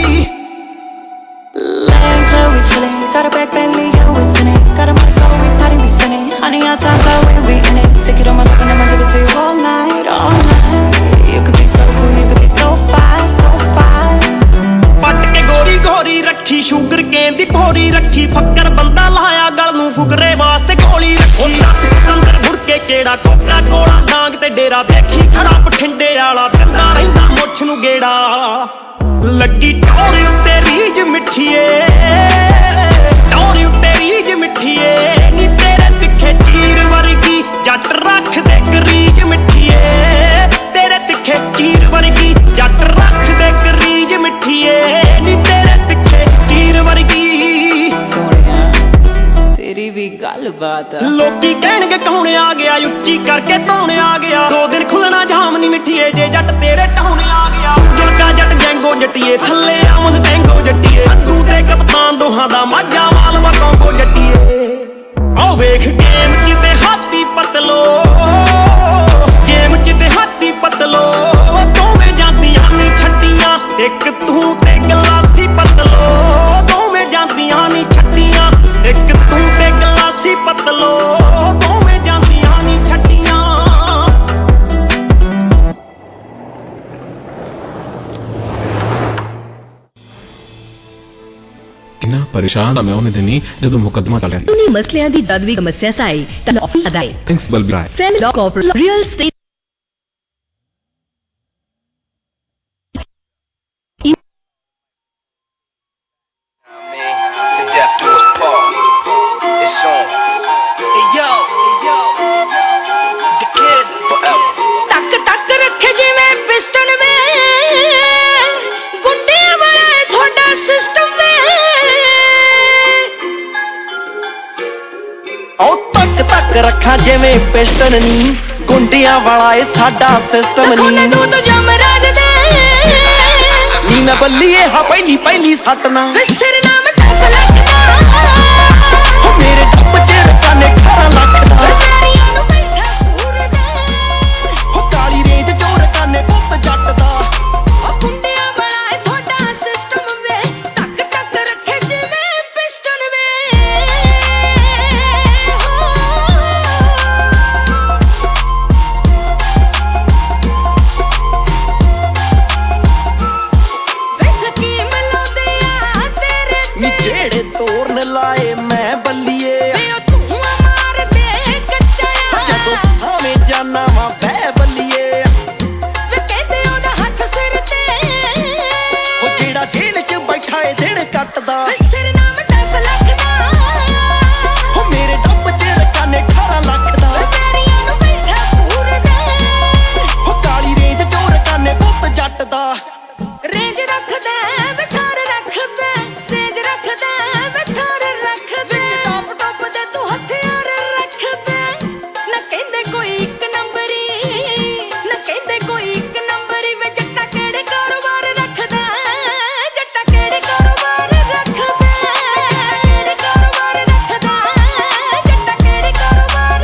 Laying low, we chillin', got a black Bentley, yeah, we're tinnin'. Got a money go, we party, we spinning. Honey, our time's out, we we in it. Take it on my love and I'ma give it to you all night, all night. You could be so cool, you could be so fine, so fine. ਪੱਟ ਕੇ ਗੋਰੀ ਗੋਰੀ ਰੱਖੀ, sugar ਕੇਨ ਦੀ ਭੋਰੀ ਰੱਖੀ। ਫੱਕਰ ਬੰਦਾ ਲਾਇਆ ਗਲ ਨੂੰ ਫੁਕਰੇ ਵਾਸਤੇ ਗੋਲੀ ਰੱਖੀ। ਦੱਸ ਅੰਦਰ ਮੁੜ ਕੇ ਕਿਹੜਾ ਕੋਕਾ ਕੋਲਾ ਡਾਂਗ ਤੇ ਡੇਰਾ, ਵੇਖੀ ਖੜਾ ਬਠਿੰਡੇ ਵਾਲਾ ਦਿੰਦਾ ਰਹਿੰਦਾ ਮੁੱਛ ਨੂੰ ਗੇੜਾ। ਲੱਗੀ ਟੌਰ ਉੱਤੇ ਰੀਝ ਮਿੱਠੀਏ, ਟੌਰ ਉੱਤੇ ਰੀਝ ਮਿੱਠੀਏ। ਨੀ ਤੇਰੇ ਤਿੱਖੇ ਚੀਰ ਵਰਗੀ ਜੱਟ ਰੱਖ ਦੇ ਗਰੀਜ ਮਿੱਠੀਏ। ਤੇਰੇ ਤਿੱਖੇ ਚੀਰ ਵਰਗੀ ਜੱਟ ਰੱਖ ਦੇ ਗਰੀਜ ਮਿੱਠੀਏ। ਨੀ ਤੇਰੇ ਤਿੱਖੇ ਚੀਰ ਵਰਗੀ। ਤੇਰੀ ਵੀ ਗੱਲ ਬਾਤ ਆ। ਲੋਕੀ ਕਹਿਣਗੇ ਕੌਣ ਆ ਗਿਆ, ਉੱਚੀ ਕਰਕੇ ਧੌਣ ਆ ਗਿਆ। ਦੋ ਦਿਨ ਖੁੱਲਣਾ ਜਾਮ ਨੀ ਮਿੱਠੀਏ ਜੇ ਜੱਟ ਤੇਰੇ ਟਾਉਣ ਆ ਗਿਆ। ਜੁਲਕਾ ਜੱਟ ਜੰਗੋ ਟੈਂਗੋ ਜੱਟੀਏ ਥੱਲੇ ਆਮਸ ਟੈਂਗੋ ਜੱਟੀਏ ਅੱਡੂ ਤੇ ਕਪਤਾਨ ਦੋਹਾਂ ਦਾ ਮਾਝਾ ਮਾਲਵਾ ਕੰਗੋ ਜੱਟੀਏ ਆਓ ਵੇਖ ਗੇਮ ਚ ਤੇ ਹਾਥੀ ਪਤਲੋ ਗੇਮ ਚ ਤੇ ਹਾਥੀ ਪਤਲੋ ਦੋਵੇਂ ਜਾਂਦੀਆਂ ਨੀ ਛੱਡੀਆਂ ਇੱਕ ਤੂੰ ਤੇ ਗਲਾਸੀ ਪਤਲੋ ਦੋਵੇਂ ਜਾਂਦੀਆਂ ਨੀ ਛੱਡੀਆਂ ਇੱਕ ਤੂੰ ਤੇ ਗਲਾਸੀ ਪਤਲੋ ਦੋਵੇਂ ਜਾਂਦੀਆਂ ਨੀ ਛੱਡੀਆਂ ਕਿੰਨਾ ਪਰੇਸ਼ਾਨ ਆ ਮੈਂ ਉਹਨੇ ਦਿਨੀ ਜਦੋਂ ਮੁਕੱਦਮਾ ਚੱਲ ਰਿਹਾ ਕਾਨੂੰਨੀ ਮਸਲਿਆਂ ਦੀ ਜਦ ਵੀ ਸਮੱਸਿਆ ਆਈ ਤਾਂ ਆਫਿਸ ਅਦਾਏ thanks Balbir Sain law corporate real estate ਰੱਖਾਂ ਜਿਵੇਂ ਪਿਸਟਨ ਨੀ ਗੁੰਡਿਆਂ ਵਾਲਾ ਏ ਸਾਡਾ ਸਿਸਟਮ ਨੀ ਤੂੰ ਤਾਂ ਜਮਰਾਜ ਦੇ ਨੀ ਮੈਂ ਬੱਲੀਏ ਹਾਂ ਪਹਿਲੀ ਪਹਿਲੀ ਸੱਟ ਨਾ ਸਿਰ ਨਾਮ ਦਸ ਲੱਖ ਦਾ ਹੋ ਮੇਰੇ ਜੱਪ ਚ ਰਕਾਨੇ ਅਠਾਰਾਂ ਲੱਖ ਦਾ ਸਾਰੀਆਂ ਨੂੰ ਬੈਠਾ ਪੂਰ ਦਾ ਹੋ ਕਾਲੀ ਰੇਂਜ ਚੋਂ ਰਕਾਨੇ ਪੁੱਤ ਜੱਟ ਦਾ ਉਹ ਗੁੰਡਿਆਂ ਵਾਲਾ ਏ ਤੁਹਾਡਾ ਸਿਸਟਮ ਵੇ ਟੱਕ ਟੱਕ ਰੱਖੇ ਜਿਵੇਂ ਪਿਸਟਨ ਵੇ ਲਾਏ ਮੈਂ ਬੱਲੀਏ ਵੇ ਉਹ ਧੂਆਂ ਮਾਰਦੇ ਕੱਚਾ ਜਦੋਂ ਸਾਵੇਂ ਜਾਨਾ ਵਾ ਬਹਿ ਬੱਲੀਏ ਵੇ ਕਹਿੰਦੇ ਉਹਦਾ ਹੱਥ ਸਿਰ ਤੇ ਉਹ ਜਿਹੜਾ ਜੇਲ੍ਹ ਚ ਬੈਠਾ ਏ ਦਿਨ ਕੱਟਦਾ ਸਿਰ ਨਾਮ ਦਸ ਲੱਖ ਦਾ ਉਹ ਮੇਰੇ ਡੱਬ ਚ ਰਕਾਨੇ ਅਠਾਰਾਂ ਲੱਖ ਦਾ ਸਾਰੀਆਂ ਨੂੰ ਬੈਠਾ ਪੂਰ ਦਾ ਉਹ ਕਾਲੀ ਰੇਂਜ ਚੋਂ ਰਕਾਨੇ ਪੁੱਤ ਜੱਟ ਦਾ ਰੇਂਜ ਰੱਖਦਾ ਵਿਚਾਰ ਰੱਖਦਾ ਸੇਜ ਰੱਖਦਾ ਵਿਚਾਰ ਰੱਖਦਾ ਟੋਪ ਟੋਪ ਦੇ ਤੂੰ ਹਥਿਆਰ ਰੱਖਦਾ ਨਾ ਕਹਿੰਦੇ ਕੋਈ ਇੱਕ ਨੰਬਰੀ ਨਾ ਕਹਿੰਦੇ ਕੋਈ ਇੱਕ ਨੰਬਰੀ ਵੇ ਜੱਟਾ ਕਿਹੜੇ ਕਾਰੋਬਾਰ ਰੱਖਦਾ ਜੱਟਾ ਕਿਹੜੇ ਕਾਰੋਬਾਰ ਰੱਖਦਾ ਕਿਹੜੇ ਕਾਰੋਬਾਰ ਰੱਖਦਾ ਜੱਟਾ ਕਿਹੜੇ ਕਾਰੋਬਾਰ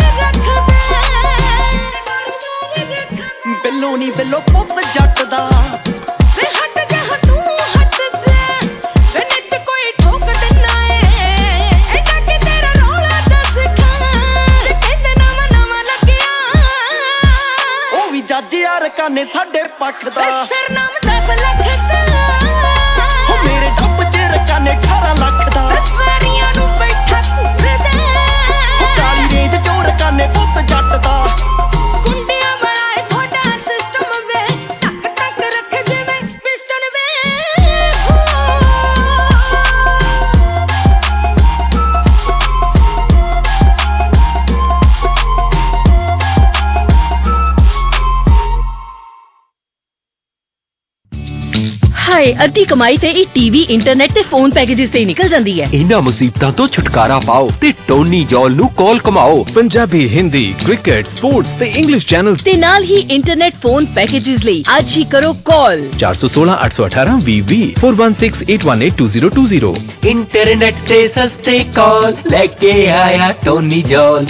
ਰੱਖਦਾ ਬਿੱਲੋ ਨੀ ਬਿੱਲੋ ਪੁੱਤ ਜੱਟ ਦਾ ਵੇ ਹਟ ਜਾ ਹਟੂ ਹਟ ਜਾ ਵੇ ਨਿੱਤ ਕੋਈ ਠੋਕ ਦਿੰਦਾ ਏ ਐਡਾ ਕਿ ਤੇਰਾ ਰੌਲਾ ਦੱਸ ਖਾਂ ਵੇ ਕਹਿੰਦੇ ਨਵਾਂ ਨਵਾਂ ਲੱਗਿਆ ਉਹ ਵੀ ਜੱਜ ਯਾਰ ਰਕਾਨੇ ਸਾਡੇ ਪੱਖ ਦਾ ਵੇ ਸਿਰ ਨਾਮ ਦਸ ਲੱਖ ਦਾ ਉਹ ਮੇਰੇ ਡੱਬ ਚ ਰਕਾਨੇ ਅਠਾਰਾਂ ਲੱਖ ਦਾ ਵਾਰੀਆਂ ਨੂੰ ਬੈਠਾ ਕੁੱਟਦਾ ਉਹ ਕਾਲੀ ਰੇਂਜ ਚੋਂ ਰਕਾਨੇ ਪੁੱਤ ਜੱਟ ਦਾ ਗੁੰਡਿਆਂ ਵਾਲਾ ਏ ਤੁਹਾਡਾ ਸਿਸਟਮ ਵੇ ਟੱਕ ਟੱਕ ਰੱਖੇ ਜਿਵੇਂ ਪਿਸਟਨ ਵੇ ਹਾਏ ਅੱਧੀ ਕਮਾਈ ਤੇ ਇਹ ਟੀਵੀ ਇੰਟਰਨੈਟ ਤੇ ਫੋਨ ਪੈਕੇजेस ਤੇ ਹੀ ਨਿਕਲ ਜਾਂਦੀ ਹੈ ਇਹਨਾਂ ਮੁਸੀਬਤਾਂ ਤੋਂ ਛੁਟਕਾਰਾ ਪਾਓ ਤੇ ਟੋਨੀ ਜੌਲ ਨੂੰ ਕਾਲ ਕਮਾਓ ਪੰਜਾਬੀ ਹਿੰਦੀ ਕ੍ਰਿਕਟ ਸਪੋਰਟਸ ਤੇ ਇੰਗਲਿਸ਼ ਚੈਨਲਸ ਤੇ ਨਾਲ ਹੀ ਇੰਟਰਨੈਟ ਫੋਨ ਪੈਕੇजेस ਲਈ ਅੱਜ ਹੀ ਕਰੋ ਕਾਲ ਚਾਰ ਸੌ ਸੋਲਾਂ ਅੱਠ ਸੌ ਅਠਾਰਾਂ ਵੀਹ ਵੀਹ four one six eight one eight two zero two zero internet ਤੇ ਸਸਤੇ ਕਾਲ ਲੈ ਕੇ ਆਇਆ ਟੋਨੀ ਜੌਲ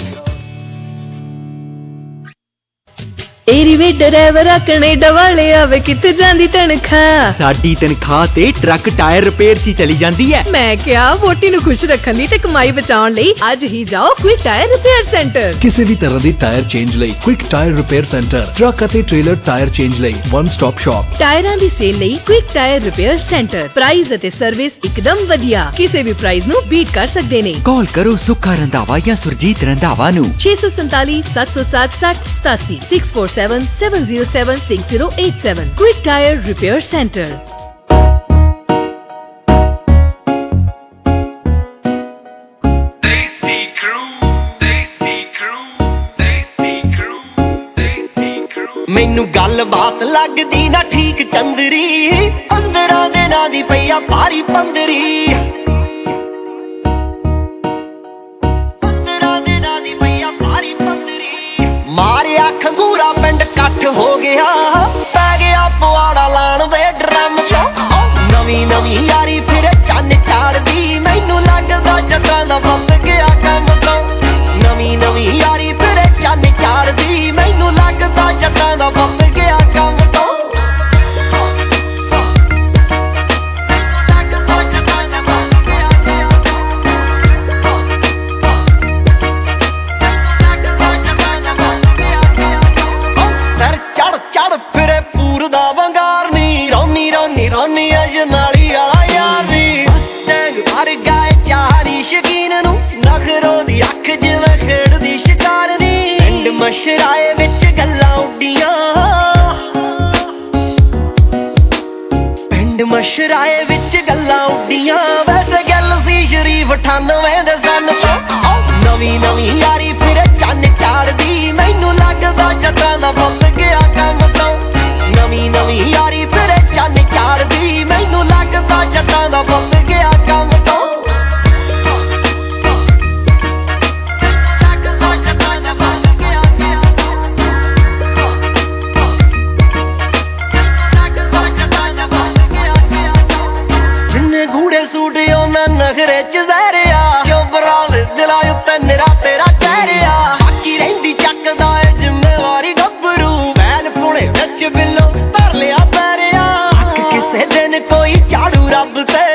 ਏ ਰੀਵੇ ਡਰਾਈਵਰ ਕੈਨੇਡਾ ਵਾਲੇ ਆਵੇ ਕਿੱਥੇ ਜਾਂਦੀ ਤਨਖਾਹ ਸਾਡੀ ਤਨਖਾਹ ਤੇ ਟਰੱਕ ਟਾਇਰ ਰਿਪੇਅਰ 'ਚ ਚਲੀ ਜਾਂਦੀ ਹੈ ਮੈਂ ਕਿਹਾ ਵੋਟੀ ਨੂੰ ਖੁਸ਼ ਰੱਖਣ ਲਈ ਤੇ ਕਮਾਈ ਬਚਾਉਣ ਲਈ ਅੱਜ ਹੀ ਜਾਓ ਕੁਇਕ ਟਾਇਰ ਰਿਪੇਅਰ ਸੈਂਟਰ ਕਿਸੇ ਵੀ ਤਰ੍ਹਾਂ ਦੀ ਟਾਇਰ ਚੇਂਜ ਲਈ quick tyre repair centre truck ਅਤੇ ਟ੍ਰੇਲਰ ਟਾਇਰ ਚੇਂਜ ਲਈ ਵਨ ਸਟਾਪ ਸ਼ਾਪ ਟਾਇਰਾਂ ਦੀ ਸੇਲ ਲਈ quick tyre repair centre price ਅਤੇ ਸਰਵਿਸ ਇੱਕਦਮ ਵਧੀਆ ਕਿਸੇ ਵੀ ਪ੍ਰਾਈਸ ਨੂੰ ਬੀਟ ਕਰ ਸਕਦੇ ਨੇ ਕਾਲ ਕਰੋ ਸੁੱਖਾ ਰੰਧਾਵਾ ਜਾਂ ਸੁਰਜੀਤ ਰੰਧਾਵਾ ਨੂੰ ਛੇ ਸੌ ਸੰਤਾਲੀ ਸੱਤ ਸੌ ਸੱਤ ਸੱਠ ਸਤਾਸੀ six four seven seven zero seven six zero eight seven Quick Tire Repair Center ਮੈਨੂੰ ਗੱਲ ਬਾਤ ਲੱਗਦੀ ਨਾ ਠੀਕ ਚੰਦਰੀ ਅੰਦਰਾਂ ਦੇ ਨਾਂ ਦੀ ਪਈਆ ਭਾਰੀ ਪੰਦਰੀ ਅੰਦਰਾਂ ਦੇ ਨਾਂ ਦੀ ਪਈਆ ਭਾਰੀ ਪੰਦਰੀ ਮਾਰਿਆ ਖੰਗੂਰਾ ਪਿੰਡ ਇਕੱਠ ਹੋ ਗਿਆ ਪੈ ਗਿਆ ਪਵਾੜਾ ਲਾਣ ਵੇ ਡਰਮ ਚੋਂ ਨਵੀਂ ਯਾਰੀ ਫਿਰ ਚੰਨ ਚਾੜਦੀ ਮੈਨੂੰ ਲੱਗਦਾ ਜੱਟਾਂ ਦਾ ਵੱਧ ਗਿਆ ਕੰਮ ਤੋਂ ਨਵੀਂ ਨਵੀਂ ਯਾਰੀ ਫਿਰ ਚੰਨ ਚਾੜਦੀ ਮੈਨੂੰ ਲੱਗਦਾ ਜੱਟਾਂ ਦਾ ਵੱਧ ਗਿਆ ਕੰਮ ਤੋਂ ਸਰ ਚੜ ਚੜ ਫਿਰੇ ਪੂਰ ਦਾ ਵੰਗਾਰ ਨੀ ਰੋਨੀ ਰੋਨੀ ਰੋਨੀ ਅਜਨਾਲੀ ਵਾਲਾ ਯਾਰ ਨੀ ਟੈਂਗ ਭਰ ਗਏ ਚਾਰੀ ਸ਼ਕੀਨ ਨੂੰ ਨਖਰੋਂ ਦੀ ਅੱਖ ਜਿਵੇਂ ਖੇਡਦੀ ਸ਼ਿਕਾਰ ਨੀ ਪਿੰਡ ਮਸ਼ਰਾਏ ਵਿੱਚ ਗੱਲਾਂ ਉੱਡੀਆਂ ਪਿੰਡ ਮਸ਼ਰਾਏ ਵਿੱਚ ਗੱਲਾਂ ਉੱਡੀਆਂ ਵੈਸੇ ਗੱਲ ਸੀ ਸ਼ਰੀਫ ਅਠਾਨਵੇਂ ਦੇ ਸਨ ਤੋਂ ਨਵੀਂ ਨਵੀਂ ਯਾਰੀ ਫਿਰ ਚੰਨ ਚਾੜਦੀ ਮੈਨੂੰ ਲੱਗਦਾ ਜੱਟਾਂ ਦਾ ਵੱਧ ਗਿਆ ਕੰਮ ਤੋਂ ਨਵੀਂ ਨਵੀਂ ਯਾਰੀ ਫਿਰ ਚੰਨ ਚਾੜਦੀ ਮੈਨੂੰ ਲੱਗਦਾ ਜੱਟਾਂ ਦਾ ਵੱਧ ਗਿਆ ਕੰਮ ਤੋਂ ਜਿੰਨੇ ਗੂੜੇ ਸੂਟ ਉਹਨਾਂ ਨਖਰੇ ਚ ਜ਼ਹਿਰਿਆ ਚੋਬਰਾਂ ਦੇ ਦਿਲਾਂ ਉੱਤੇ ਨਿਰਾ ਤੇਰਾ ਕਹਿਰਿਆ ਬਾਕੀ ਰਹਿੰਦੀ ਚੱਕਦਾ ਏ ਜ਼ਿੰਮੇਵਾਰੀ ਗੱਭਰੂ ਮੈਲ ਪੁਣੇ ਵਿੱਚ ਬਿੱਲੋ ਧਰ ਲਿਆ ਪੈਰਿਆ ਅੱਖ ਕਿਸੇ ਦਿਨ ਕੋਈ ਝਾੜੂ ਰੱਬ ਤੇ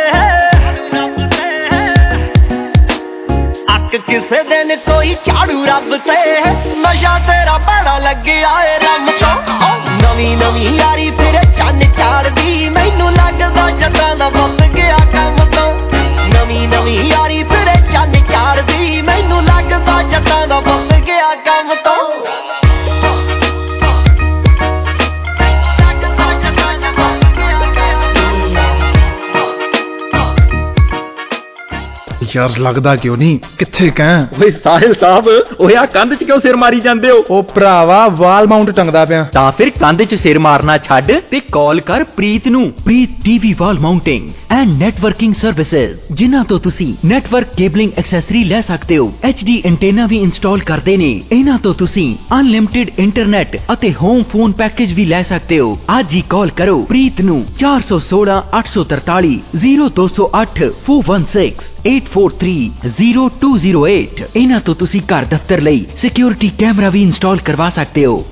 ਅੱਖ ਕਿਸੇ ਦਿਨ ਕੋਈ ਝਾੜੂ ਰੱਬ ਤੇ ਨਸ਼ਾ ਤੇਰਾ ਬੜਾ ਲੱਗਿਆ ਏ ਰੰਮ ਤੋਂ ਨਵੀਂ ਨਵੀਂ ਯਾਰੀ ਫਿਰ ਚੰਨ ਚਾੜਦੀ ਮੈਨੂੰ ਲੱਗਦਾ ਜੱਟਾਂ ਦਾ ਵੱਧ ਗਿਆ ਕੰਮ ਤੋਂ ਨਵੀਂ ਨਵੀਂ ਯਾਰੀ ਫਿਰ ਚੰਨ ਚਾੜਦੀ ਮੈਨੂੰ ਲੱਗਦਾ ਜੱਟਾਂ ਦਾ ਵੱਧ ਗਿਆ ਕੰਮ ਤੋਂ ਯਾਰ ਲੱਗਦਾ ਕਿਉਂ ਨਹੀਂ ਕਿੱਥੇ ਕਹਿ ਓਏ ਸਾਹਿਲ ਸਾਹਿਬ ਓਏ ਆ ਕੰਧ 'ਚ ਕਿਉਂ ਸਿਰ ਮਾਰੀ ਜਾਂਦੇ ਹੋ ਉਹ ਭਰਾਵਾ ਵਾਲ ਮਾਊਂਟ ਟੰਗਦਾ ਪਿਆ ਤਾਂ ਫਿਰ ਕੰਧ 'ਚ ਸਿਰ ਮਾਰਨਾ ਛੱਡ ਤੇ ਕਾਲ ਕਰ ਪ੍ਰੀਤ ਨੂੰ Preet TV wall mounting and networking services ਜਿਨ੍ਹਾਂ ਤੋਂ ਤੁਸੀਂ ਨੈਟਵਰਕ ਕੇਬਲਿੰਗ ਐਕਸੈਸਰੀ ਲੈ ਸਕਦੇ ਹੋ ਐਚ ਡੀ ਐਂਟੇਨਾ ਵੀ ਇੰਸਟਾਲ ਕਰਦੇ ਨੇ ਇਹਨਾਂ ਤੋਂ ਤੁਸੀਂ ਅਨਲਿਮਿਟਿਡ ਇੰਟਰਨੈਟ ਅਤੇ ਹੋਮ ਫੋਨ ਪੈਕੇਜ ਵੀ ਲੈ ਸਕਦੇ ਹੋ ਅੱਜ ਹੀ ਕਾਲ ਕਰੋ ਪ੍ਰੀਤ ਨੂੰ ਚਾਰ ਸੌ ਸੋਲਾਂ ਅੱਠ ਸੌ ਤਰਤਾਲੀ ਜ਼ੀਰੋ ਦੋ ਸੌ ਅੱਠ four one six eight four three zero two zero eight ਇਹਨਾਂ ਤੋਂ ਤੁਸੀਂ ਘਰ ਦਫ਼ਤਰ ਲਈ ਸਿਕਿਉਰਿਟੀ ਕੈਮਰਾ ਵੀ ਇੰਸਟਾਲ ਕਰਵਾ ਸਕਦੇ ਹੋ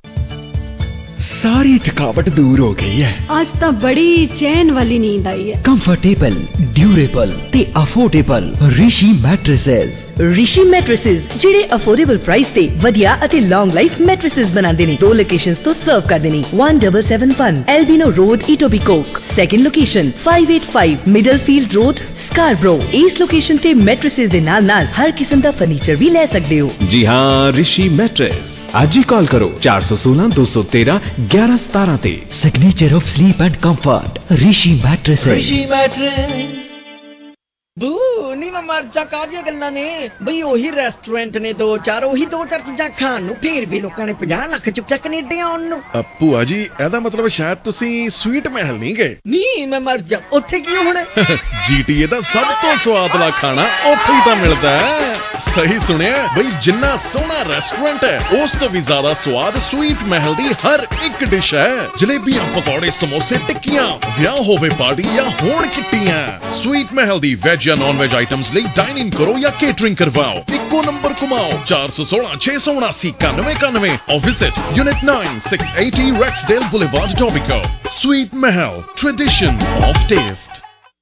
ਸਾਰੀ ਥਕਾਵਟ ਦੂਰ ਹੋ ਗਈ ਹੈ ਅੱਜ ਤਾਂ ਬੜੀ ਚੈਨ ਵਾਲੀ ਨੀਂਦ ਆਈ ਹੈ ਕੰਫਰਟੇਬਲ ਡਿਊਰੇਬਲ ਤੇ affordable Rishi mattresses Rishi mattresses ਜਿਹੜੇ ਅਫੋਰਡੇਬਲ ਪ੍ਰਾਈਸ ਤੇ ਵਧੀਆ ਅਤੇ ਲੌਂਗ ਲਾਈਫ ਮੈਟ੍ਰੈਸਸ ਬਣਾਉਂਦੇ ਨੇ ਦੋ ਲੋਕੇਸ਼ਨਸ ਤੋਂ ਸਰਵ ਕਰਦੇ ਨੇ one seven seven one Albion road Etobicoke second location five eight five Middlefield road Scarborough ਇਸ ਲੋਕੇਸ਼ਨ ਤੇ ਮੈਟ੍ਰੈਸਸ ਦੇ ਨਾਲ ਨਾਲ ਹਰ ਕਿਸਮ ਦਾ ਫਰਨੀਚਰ ਵੀ ਲੈ ਸਕਦੇ ਹੋ ਜੀ ਹਾਂ ਰਿਸ਼ੀ ਮੈਟ੍ਰੈਸ ਅੱਜ ਹੀ ਕਾਲ ਕਰੋ ਚਾਰ ਸੌ ਸੋਲਾਂ ਦੋ ਸੌ ਤੇਰਾਂ ਗਿਆਰਾਂ ਸਤਾਰਾਂ ਤੇ signature of sleep and comfort Rishi mattresses Rishi mattress ਬੂ ਨੀ ਮੈਂ ਮਰ ਜਾ ਕਾਹਦੀਆਂ ਗੱਲਾਂ ਨੇ ਬਈ ਉਹੀ ਰੈਸਟੋਰੈਂਟ ਨੇ ਦੋ ਚਾਰ ਉਹੀ ਦੋ ਚਾਰ ਚੀਜ਼ਾਂ ਖਾਣ ਨੂੰ ਫੇਰ ਵੀ ਲੋਕਾਂ ਨੇ ਪੰਜਾਹ ਲੱਖ ਚੁੱਕਿਆ ਕੈਨੇਡਾ ਆਉਣ ਨੂੰ ਭੂਆ ਜੀ ਇਹਦਾ ਮਤਲਬ ਸ਼ਾਇਦ ਤੁਸੀਂ ਸਵੀਟ ਮਹਿਲ ਨਹੀਂ ਗਏ ਨਹੀਂ ਮੈਂ ਮਰ ਜਾ ਉੱਥੇ ਕੀ ਹੁਣ ਜੀਟੀਏ ਦਾ ਸਭ ਤੋਂ ਸਵਾਦਲਾ ਖਾਣਾ ਉੱਥੇ ਹੀ ਤਾਂ ਮਿਲਦਾ ਹੈ ਸਹੀ ਸੁਣਿਆ ਬਈ ਜਿੰਨਾ ਸੋਹਣਾ ਰੈਸਟੋਰੈਂਟ ਹੈ ਉਸ ਤੋਂ ਵੀ ਜ਼ਿਆਦਾ ਸਵਾਦ ਸਵੀਟ ਮਹਿਲ ਦੀ ਹਰ ਇੱਕ ਡਿਸ਼ ਹੈ ਜਲੇਬੀਆਂ ਪਕੌੜੇ ਸਮੋਸੇ ਟਿੱਕੀਆਂ ਵਿਆਹ ਹੋਵੇ ਪਾਰਟੀ ਜਾਂ ਹੋਣ ਕਿੱਟੀਆਂ ਸਵੀਟ ਮਹਿਲ ਦੀ ਵੈਜ ਜਾਂ ਨੌਨ ਵੈਜ ਆਈਟਮਸ ਲਈ ਡਾਈਨ ਇਨ ਕਰੋ ਜਾਂ ਕੇਟਰਿੰਗ ਕਰਵਾਓ ਇੱਕੋ ਨੰਬਰ ਘੁਮਾਓ ਚਾਰ ਸੌ ਸੋਲਾਂ ਛੇ ਸੌ ਉਨਾਸੀ ਇਕਾਨਵੇਂ ਇਕਾਨਵੇਂ or visit Unit nine six eighty Rexdale Boulevard, Etobicoke. Sweet Mahal, tradition of taste.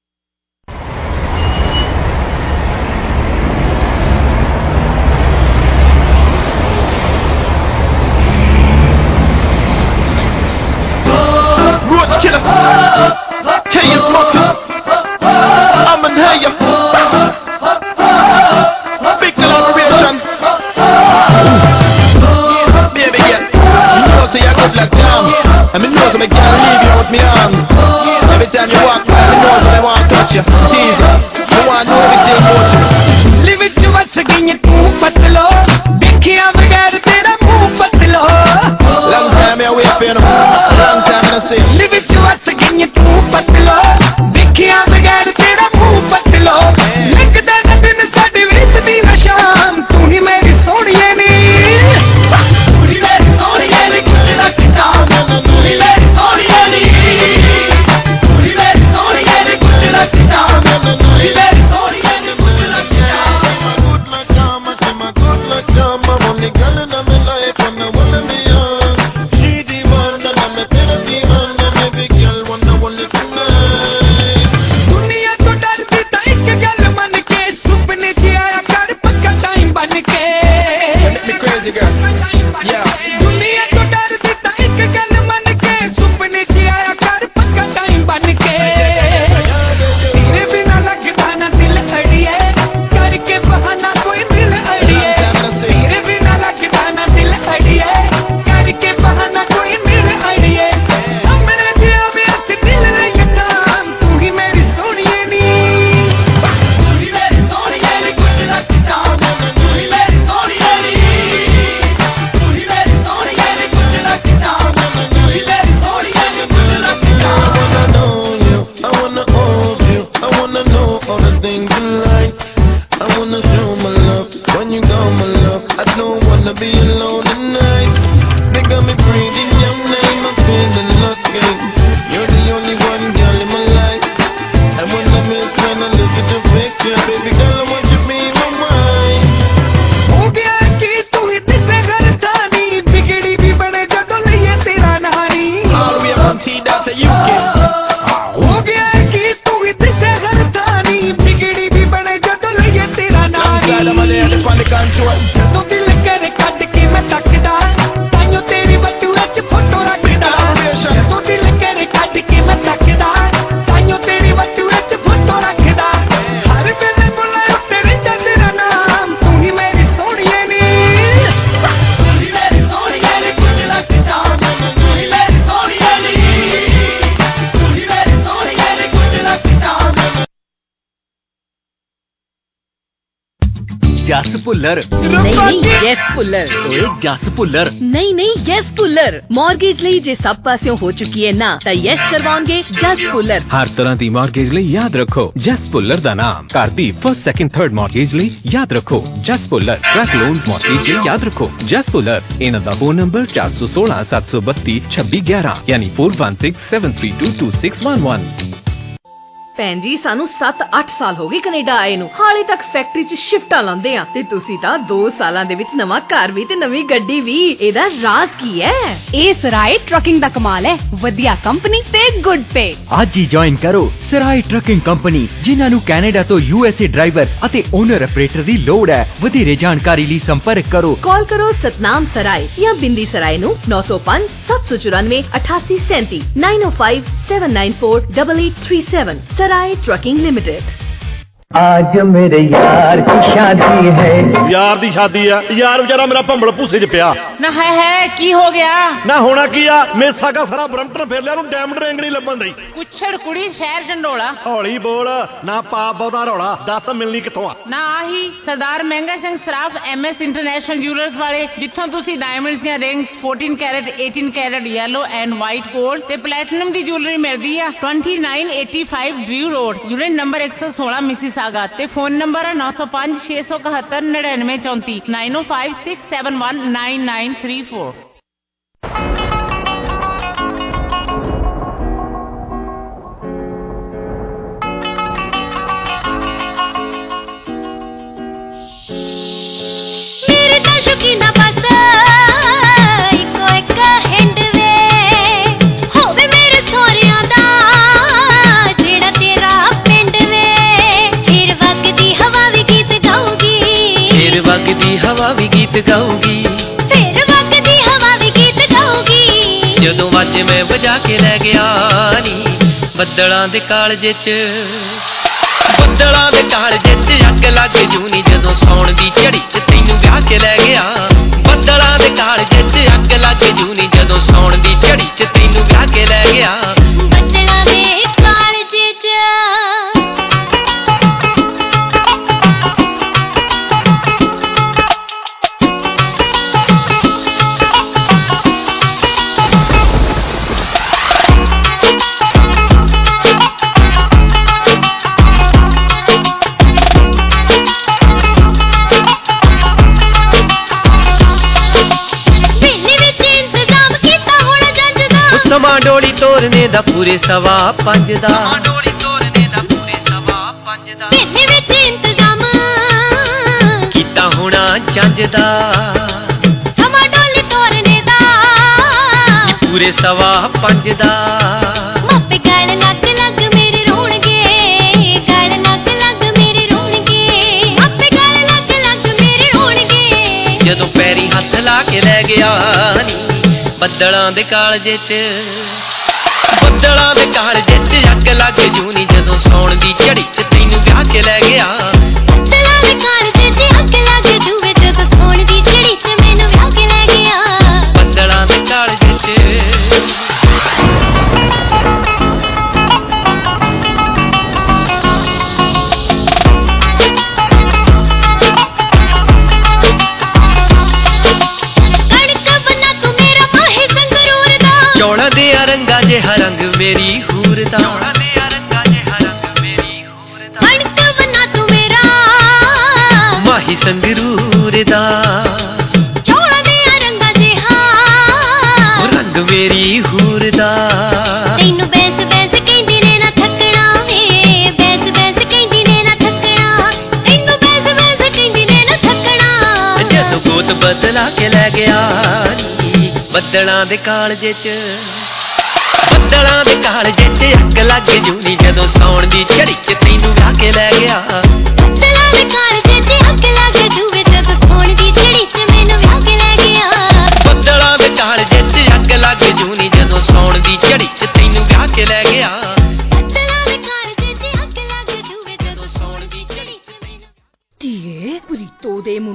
Roach killer, can you smoke it? I'm an hayer. Big collaboration. Baby girl, you know say you're good like jam. And me know so me can't leave you out me arms. Every time you walk by, me know so I want to touch you. Tease you, you want to know everything about you. Live it to what's again you too patlo. Dekhiya bagair tera muh patlo. Long time I wait for you, long time I say. Live it to what's again you too patlo. Dekhiya bagair tera muh patlo. Likda na din sade vis di na sham. Tu hi meri soniye ni. Tu hi meri soniye ni kitna kitab. Tu hi meri soniye ni. Tu hi meri soniye ni kitna ਜਸ ਭੁੱਲਰ। ਨਹੀਂ ਨਹੀਂ yes Bhullar. ਓਏ ਜਸ ਭੁੱਲਰ। ਨਹੀਂ ਨਹੀਂ yes Bhullar. Mortgage ਲਈ ਜੇ ਸਭ ਪਾਸਿਓਂ ਹੋ ਚੁੱਕੀ ਹੈ ਨਾ ਤਾਂ ਯੈਸ ਕਰਵਾਉਣਗੇ ਜਸ ਭੁੱਲਰ। ਹਰ ਤਰ੍ਹਾਂ ਦੀ ਮਾਰਗੇਜ ਲਈ ਯਾਦ ਰੱਖੋ ਜਸ ਭੁੱਲਰ ਦਾ ਨਾਮ। ਘਰ ਦੀ ਫਸਟ ਸੈਕਿੰਡ ਥਰਡ ਮਾਰਗੇਜ ਲਈ ਯਾਦ ਰੱਖੋ Jas Bhullar. Truck loans mortgage ਲਈ ਯਾਦ ਰੱਖੋ ਜਸ ਭੁੱਲਰ। ਇਹਨਾਂ ਦਾ ਫੋਨ ਨੰਬਰ ਚਾਰ ਸੌ ਸੋਲਾਂ ਸੱਤ ਸੌ ਬੱਤੀ ਛੱਬੀ ਗਿਆਰਾਂ ਯਾਨੀ four one six seven three two two six one one। ਭੈਣ ਜੀ ਸਾਨੂੰ ਸੱਤ ਅੱਠ ਸਾਲ ਹੋ ਗਏ ਕੈਨੇਡਾ ਆਏ ਨੂੰ, ਹਾਲੇ ਤੱਕ ਫੈਕਟਰੀ 'ਚ ਸ਼ਿਫਟਾਂ ਲਾਉਂਦੇ ਆ ਤੇ ਤੁਸੀਂ ਤਾਂ ਦੋ ਸਾਲਾਂ ਦੇ ਵਿੱਚ ਨਵਾਂ ਘਰ ਵੀ ਤੇ ਨਵੀਂ ਗੱਡੀ ਵੀ। ਇਹਦਾ ਰਾਜ਼ ਕੀ ਹੈ? ਇਹ ਸਰਾਏ ਟਰੱਕਿੰਗ ਦਾ ਕਮਾਲ ਹੈ। ਵਧੀਆ ਕੰਪਨੀ ਤੇ ਗੁੱਡ ਪੇ। ਅੱਜ ਹੀ ਜੁਆਇਨ ਕਰੋ ਸਰਾਏ ਟਰੱਕਿੰਗ ਕੰਪਨੀ, ਜਿਨ੍ਹਾਂ ਨੂੰ ਕੈਨੇਡਾ ਤੋਂ ਯੂ ਐਸ ਏ ਡਰਾਈਵਰ ਅਤੇ ਓਨਰ ਆਪਰੇਟਰ ਦੀ ਲੋੜ ਹੈ। ਵਧੇਰੇ ਜਾਣਕਾਰੀ ਲਈ ਸੰਪਰਕ ਕਰੋ। ਕਾਲ ਕਰੋ ਸਤਨਾਮ ਸਰਾਏ ਜਾਂ ਬਿੰਦੀ ਸਰਾਏ ਨੂੰ ਨੌ ਸੌ ਪੰਜ ਸੱਤ ਸੌ ਚੁਰਾਨਵੇਂ ਅਠਾਸੀ ਸੈਂਤੀ nine oh five seven nine four eight eight three seven। Sarai trucking limited. आज मेरे यार की शादी है। यार दी शादी है, यार बेचारा मेरा भंबल भूसे च पिया ना है है की हो गया ना होना की आ मेसा का सारा ब्रम्पटन फेर लिया डायमंड रिंग नहीं लभन दी। कुछड़ कुड़ी शहर झंडोला। हौली बोल ना पा बहुता रौला, दस मिलनी किथों आ ना आही Sardar Mehnga Singh Saraf M S international jewellers वाले, जिथों तुसी डायमंड्स ਦੀਆਂ rings fourteen carat eighteen carat yellow and white gold ਤੇ ਪਲੈਟੀਨਮ ਦੀ ਜੁਐਲਰੀ ਮਿਲਦੀ ਆ twenty-nine eighty-five Drew road, unit number one sixteen Mississauga ਤੇ phone number nine oh five six seven seven nine nine four four nine oh five six seven one nine nine three four। ਮੇਰੇ ਤਾਂ ਸ਼ੌਕੀਨਾ ਬਸ ਇੱਕੋ ਇੱਕ ਹਿੰਡ ਵੇ ਹੋਵੇ ਮੇਰੇ ਸਹੁਰਿਆਂ ਦਾ ਜਿਹੜਾ ਤੇਰਾ ਪਿੰਡ ਵੇ। ਫਿਰ ਵਗਦੀ ਹਵਾ ਵੀ ਗੀਤ ਗਾਊਗੀ, ਫਿਰ ਵਗਦੀ ਹਵਾ ਵੀ ਗੀਤ ਗਾਊਗੀ, ਫਿਰ ਵਗਦੀ ਹਵਾ ਵੀ ਗੀਤ ਗਾਊਗੀ। ਜਦੋਂ ਵਾਜੇ ਮੈਂ ਵਜਾ ਕੇ ਲੈ ਗਿਆ ਨੀ ਬੱਦਲਾਂ ਦੇ ਕਾਲਜੇ 'ਚ, ਬੱਦਲਾਂ ਦੇ ਕਾਲਜੇ 'ਚ ਅੱਗ ਲੱਗ ਜੂਨੀ ਜਦੋਂ ਸੌਣ ਦੀ ਝੜੀ 'ਚ ਤੈਨੂੰ ਵਿਆਹ ਕੇ ਲੈ ਗਿਆ। ਬੱਦਲਾਂ ਦੇ ਕਾਲਜੇ 'ਚ ਅੱਗ ਲੱਗ ਜੂਨੀ ਜਦੋਂ ਸੌਣ ਦੀ ਝੜੀ 'ਚ ਤੈਨੂੰ ਵਿਆਹ ਕੇ ਲੈ ਗਿਆ। ਬੱਦਲਾਂ ਦੇ ਕਾਲਜੇ 'ਚ ਸਮਾਂ ਡੋਲੀ ਤੋਰਨੇ ਦਾ ਪੂਰੇ ਸਵਾ ਪੰਜ ਦਾ, ਡੋਲੀ ਤੋਰਨੇ ਦਾ ਪੂਰੇ ਸਵਾ ਪੰਜ ਦਾ। ਪਿੰਡ ਵਿੱਚ ਇੰਤਜ਼ਾਮ ਕੀਤਾ ਹੋਣਾ ਜੰਜ ਦਾ, ਸਮਾਂ ਡੋਲੀ ਤੋਰਨੇ ਦਾ ਪੂਰੇ ਸਵਾ ਪੰਜ ਦਾ। ਮਾਪੇ ਗਲ ਲੱਗ ਲੱਗ ਮੇਰੇ ਰੋਣਗੇ, ਗਲ ਲੱਗ ਲੱਗ ਮੇਰੇ ਰੋਣਗੇ, ਮਾਪੇ ਗਲ ਲੱਗ ਲੱਗ ਮੇਰੇ ਰੋਣਗੇ। ਜਦੋਂ ਪੈਰੀ ਹੱਥ ਲਾ ਕੇ ਲੈ ਗਿਆ ਨੀ ਬੱਦਲਾਂ ਦੇ ਕਾਲਜੇ 'ਚ, ਬੱਦਲਾਂ ਦੇ ਕਾਲਜੇ 'ਚ ਅੱਗ ਲੱਗ ਜੂਨੀ ਜਦੋਂ ਸੌਣ ਦੀ ਝੜੀ 'ਚ ਤੈਨੂੰ ਵਿਆਹ ਕੇ ਲੈ ਗਿਆ। ਬੱਦਲਾਂ ਦੇ ਕਾਲਜੇ 'ਚ ਅੱਗ ਲੱਗ ਜੂਵੇ ਜਦੋਂ ਸੌਣ ਦੀ ਝੜੀ 'ਚ ਮੈਨੂੰ ਵਿਆਹ ਕੇ ਲੈ ਗਿਆ। ਬੱਦਲਾਂ ਦੇ ਕਾਲਜੇ 'ਚ ਚੌਲਾਂ ਦੇ ਰੰਗਾਂ ਜਿਹਾ ਰੰਗ ਮੇਰੀ ਹੂਰ ਦਾ, ਚੌਲਾਂ ਦੇ ਰੰਗਾਂ ਜਿਹਾ ਰੰਗ ਮੇਰੀ ਹੂਰ ਦਾ। ਕਣਕ ਬਣਾ ਤੂੰ ਮੇਰਾ ਮਾਹੀ ਸੰਗਰੂਰ ਦਾ, ਚੌਲਾਂ ਦੇ ਰੰਗਾਂ ਜਿਹਾ ਰੰਗ ਮੇਰੀ ਹੂਰ ਦਾ। ਤੈਨੂੰ ਬੈਸ ਬੈਸ ਕਹਿੰਦੀ ਨੇ ਨਾ ਥੱਕਣਾ ਵੇ, ਬੈਸ ਬੈਸ ਕਹਿੰਦੀ ਨੇ ਨਾ ਥੱਕਣਾ, ਤੈਨੂੰ ਬੈਸ ਬੈਸ ਕਹਿੰਦੀ ਨੇ ਨਾ ਥੱਕਣਾ। ਜਦੋਂ ਗੋਤ ਬਦਲਾ ਕੇ ਲੈ ਗਿਆ ਬੱਦਲਾਂ ਦੇ ਕਾਲਜੇ 'ਚ, ਬੱਦਲਾਂ ਦੇ ਕਾਲਜੇ 'ਚ ਅੱਗ ਲੱਗ ਜੂਨੀ ਜਦੋਂ ਸੌਣ ਦੀ ਝੜੀ 'ਚ ਤੈਨੂੰ ਵਿਆਹ ਕੇ ਲੈ ਗਿਆ। ਬੱਦਲਾਂ ਦੇ ਕਾਲਜੇ 'ਚ ਅੱਗ ਲੱਗ ਜੂਵੇ ਜਦੋਂ ਸੌਣ ਦੀ ਝੜੀ 'ਚ ਮੈਨੂੰ ਵਿਆਹ ਕੇ ਲੈ ਗਿਆ। ਬੱਦਲਾਂ ਦੇ ਕਾਲਜੇ 'ਚ ਅੱਗ ਲੱਗ ਜੂਨੀ ਜਦੋਂ ਸੌਣ ਦੀ ਝੜੀ 'ਚ ਤੈਨੂੰ ਵਿਆਹ ਕੇ ਲੈ ਗਿਆ। ਬੱਦਲਾਂ ਦੇ ਕਾਲਜੇ 'ਚ ਅੱਗ ਲੱਗ ਜੂਵੇ ਜਦੋਂ ਸੌਣ ਦੀ ਝੜੀ 'ਚ ਮੈਨੂੰ। ਧੀਏ ਪ੍ਰੀਤੋ ਦੇ ਮੁੰਡੇ ਦੇ ਵਿਆਹ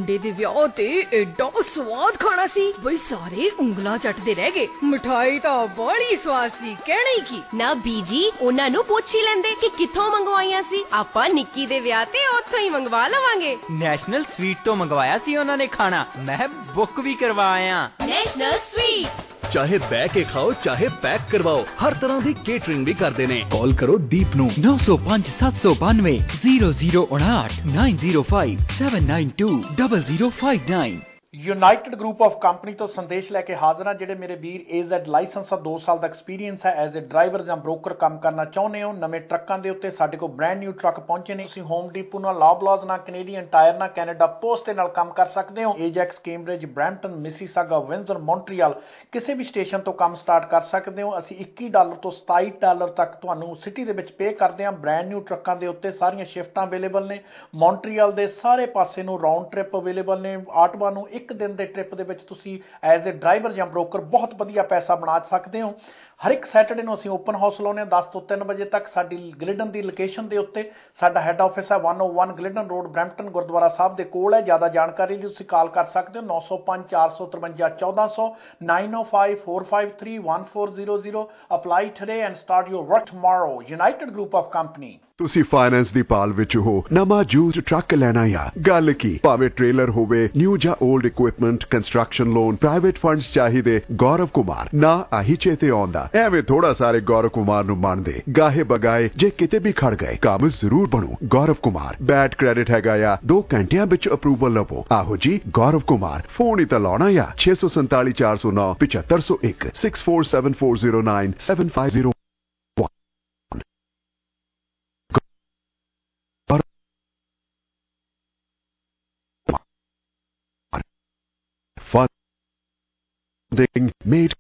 ਵਿਆਹ ਤੇ ਐਡਾ ਸਵਾਦ ਖਾਣਾ ਸੀ ਬਈ ਸਾਰੇ ਉਂਗਲਾਂ ਚੱਟਦੇ ਰਹਿ ਗਏ। ਮਿਠਾਈ ਤਾਂ ਬੜੀ ਸਵਾਦ ਸੀ, ਕਹਿਣਾ ਹੀ ਕੀ। ਨਾ ਬੀਜੀ ਉਹਨਾਂ ਨੂੰ ਪੁੱਛ ਹੀ ਲੈਂਦੇ ਕਿ ਕਿੱਥੋਂ ਮੰਗਵਾਈਆਂ ਸੀ। ਆਪਾਂ ਨਿੱਕੀ ਦੇ ਵਿਆਹ ਤੇ ਉੱਥੋਂ ਹੀ ਮੰਗਵਾ ਲਵਾਂਗੇ। ਨੈਸ਼ਨਲ ਸਵੀਟ ਤੋਂ ਮੰਗਵਾਇਆ ਸੀ ਉਹਨਾਂ ਨੇ ਖਾਣਾ, ਮੈਂ ਬੁੱਕ ਵੀ ਕਰਵਾਇਆ। ਨੈਸ਼ਨਲ ਸਵੀਟ ਚਾਹੇ ਬਹਿ ਕੇ ਖਾਓ ਚਾਹੇ ਪੈਕ ਕਰਵਾਓ, ਹਰ ਤਰ੍ਹਾਂ ਦੀ ਕੇਟਰਿੰਗ ਵੀ ਕਰਦੇ ਨੇ। ਕਾਲ ਕਰੋ ਦੀਪ ਨੂੰ ਨੌ ਸੌ ਪੰਜ ਸੱਤ ਸੌ ਬਾਨਵੇਂ ਜ਼ੀਰੋ ਜ਼ੀਰੋ ਉਨਾਹਠ nine zero five seven nine two double zero five nine. United group of company ਤੋਂ ਸੰਦੇਸ਼ ਲੈ ਕੇ ਹਾਜ਼ਰ ਹਾਂ। ਜਿਹੜੇ ਮੇਰੇ ਵੀਰ ਏਜ਼ੈਡ ਲਾਇਸੈਂਸ ਆ, ਦੋ ਸਾਲ ਦਾ ਐਕਸਪੀਰੀਅੰਸ ਹੈ, ਐਜ਼ ਏ ਡਰਾਈਵਰ ਜਾਂ ਬ੍ਰੋਕਰ ਕੰਮ ਕਰਨਾ ਚਾਹੁੰਦੇ ਹੋ। ਨਵੇਂ ਟਰੱਕਾਂ ਦੇ ਉੱਤੇ ਸਾਡੇ ਕੋਲ ਬ੍ਰੈਂਡ ਨਿਊ ਟਰੱਕ ਪਹੁੰਚੇ ਨੇ। ਤੁਸੀਂ ਹੋਮ ਡੀਪੂ ਨਾਲ, ਲੌਬਲਾਜ਼ ਨਾਲ, ਕੈਨੇਡੀਅਨ ਟਾਇਰ ਨਾਲ, ਕੈਨੇਡਾ ਪੋਸਟ ਦੇ ਨਾਲ ਕੰਮ ਕਰ ਸਕਦੇ ਹੋ। Ajax, Cambridge, Brampton, Mississauga, Windsor, Montreal ਕਿਸੇ ਵੀ ਸਟੇਸ਼ਨ ਤੋਂ ਕੰਮ ਸਟਾਰਟ ਕਰ ਸਕਦੇ ਹੋ। ਅਸੀਂ ਇੱਕੀ ਡਾਲਰ ਤੋਂ ਸਤਾਈ ਡਾਲਰ ਤੱਕ ਤੁਹਾਨੂੰ ਸਿਟੀ ਦੇ ਵਿੱਚ ਪੇ ਕਰਦੇ ਹਾਂ। ਬ੍ਰੈਂਡ ਨਿਊ ਟਰੱਕਾਂ ਦੇ ਉੱਤੇ ਸਾਰੀਆਂ ਸ਼ਿਫਟਾਂ ਅਵੇਲੇਬਲ ਨੇ। ਮੌਂਟਰੀਅਲ ਦੇ ਸਾਰੇ ਪਾਸੇ ਨੂੰ ਰਾਊਂਡ ਟ੍ਰਿਪ ਅਵੇਲੇਬਲ ਨੇ। ਆਟਵਾ ਨੂੰ ਇੱਕ ਦਿਨ ਦੇ ਟ੍ਰਿਪ ਦੇ ਵਿੱਚ ਤੁਸੀਂ ਐਜ਼ ਏ ਡਰਾਈਵਰ ਜਾਂ ਬ੍ਰੋਕਰ ਬਹੁਤ ਵਧੀਆ ਪੈਸਾ ਬਣਾ ਸਕਦੇ ਹੋ। ਹਰ ਇੱਕ ਸੈਟਰਡੇ ਨੂੰ ਅਸੀਂ ਓਪਨ ਹਾਊਸ ਲਾਉਂਦੇ ਹਾਂ ਦਸ ਤੋਂ ਤਿੰਨ ਵਜੇ ਤੱਕ। ਸਾਡੀ ਗਲਿਡਨ ਦੀ ਲੋਕੇਸ਼ਨ ਦੇ ਉੱਤੇ ਸਾਡਾ ਹੈੱਡ ਆਫਿਸ ਹੈ ਇੱਕ ਸੌ ਇੱਕ Glidden road, Brampton Gurdwara Sahib ਦੇ ਕੋਲ ਹੈ। ਜ਼ਿਆਦਾ ਜਾਣਕਾਰੀ ਲਈ ਤੁਸੀਂ ਕਾਲ ਕਰ ਸਕਦੇ ਹੋ ਨੌ ਸੌ ਪੰਜ ਚਾਰ ਸੌ ਤਰਵੰਜਾ ਚੌਦਾਂ ਸੌ nine oh five four five three one four zero zero. Apply today and start your work tomorrow. United group of company. ਤੁਸੀਂ ਫਾਈਨੈਂਸ ਦੀ ਪਾਲ ਵਿੱਚ ਹੋ, ਨਵਾਂ ਯੂਜ਼ਡ ਟਰੱਕ ਲੈਣਾ ਆ, ਗੱਲ ਕੀ, ਭਾਵੇਂ ਟ੍ਰੇਲਰ ਹੋਵੇ, ਨਿਊ ਜਾਂ old equipment, construction loan, private funds ਚਾਹੀਦੇ, ਗੌਰਵ ਕੁਮਾਰ ਨਾ ਆਹੀ ਚੇਤੇ ਆਉਂਦਾ। ਐਵੇਂ ਥੋੜਾ ਸਾਰੇ ਗੌਰਵ ਕੁਮਾਰ ਨੂੰ ਮੰਨਦੇ, ਗਾਹੇ ਬਗਾਏ ਜੇ ਕਿਤੇ ਵੀ ਖੜ ਗਏ, ਕੰਮ ਜ਼ਰੂਰ ਬਣੂ। ਗੌਰਵ ਕੁਮਾਰ ਬੈਡ ਕ੍ਰੈਡਿਟ ਹੈਗਾ ਆ, ਦੋ ਘੰਟਿਆਂ ਵਿੱਚ ਅਪਰੂਵਲ ਲਵੋ। ਆਹੋ ਜੀ ਗੌਰਵ ਕੁਮਾਰ, ਫੋਨ ਹੀ ਤਾਂ ਲਾਉਣਾ ਆ ਛੇ ਸੌ ਸੰਤਾਲੀ ਚਾਰ ਸੌ ਨੌ ਪਚੱਤਰ ਸੌ ਇੱਕ six four seven four zero nine seven five zero. Made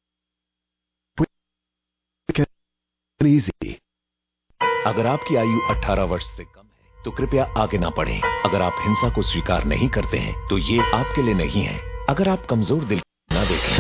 quick and easy। अगर आपकी आयु अठारह वर्ष से कम है तो कृपया आगे ना बढ़ें। अगर आप हिंसा को स्वीकार नहीं करते हैं तो ये आपके लिए नहीं है। अगर आप कमजोर दिल ना देखें।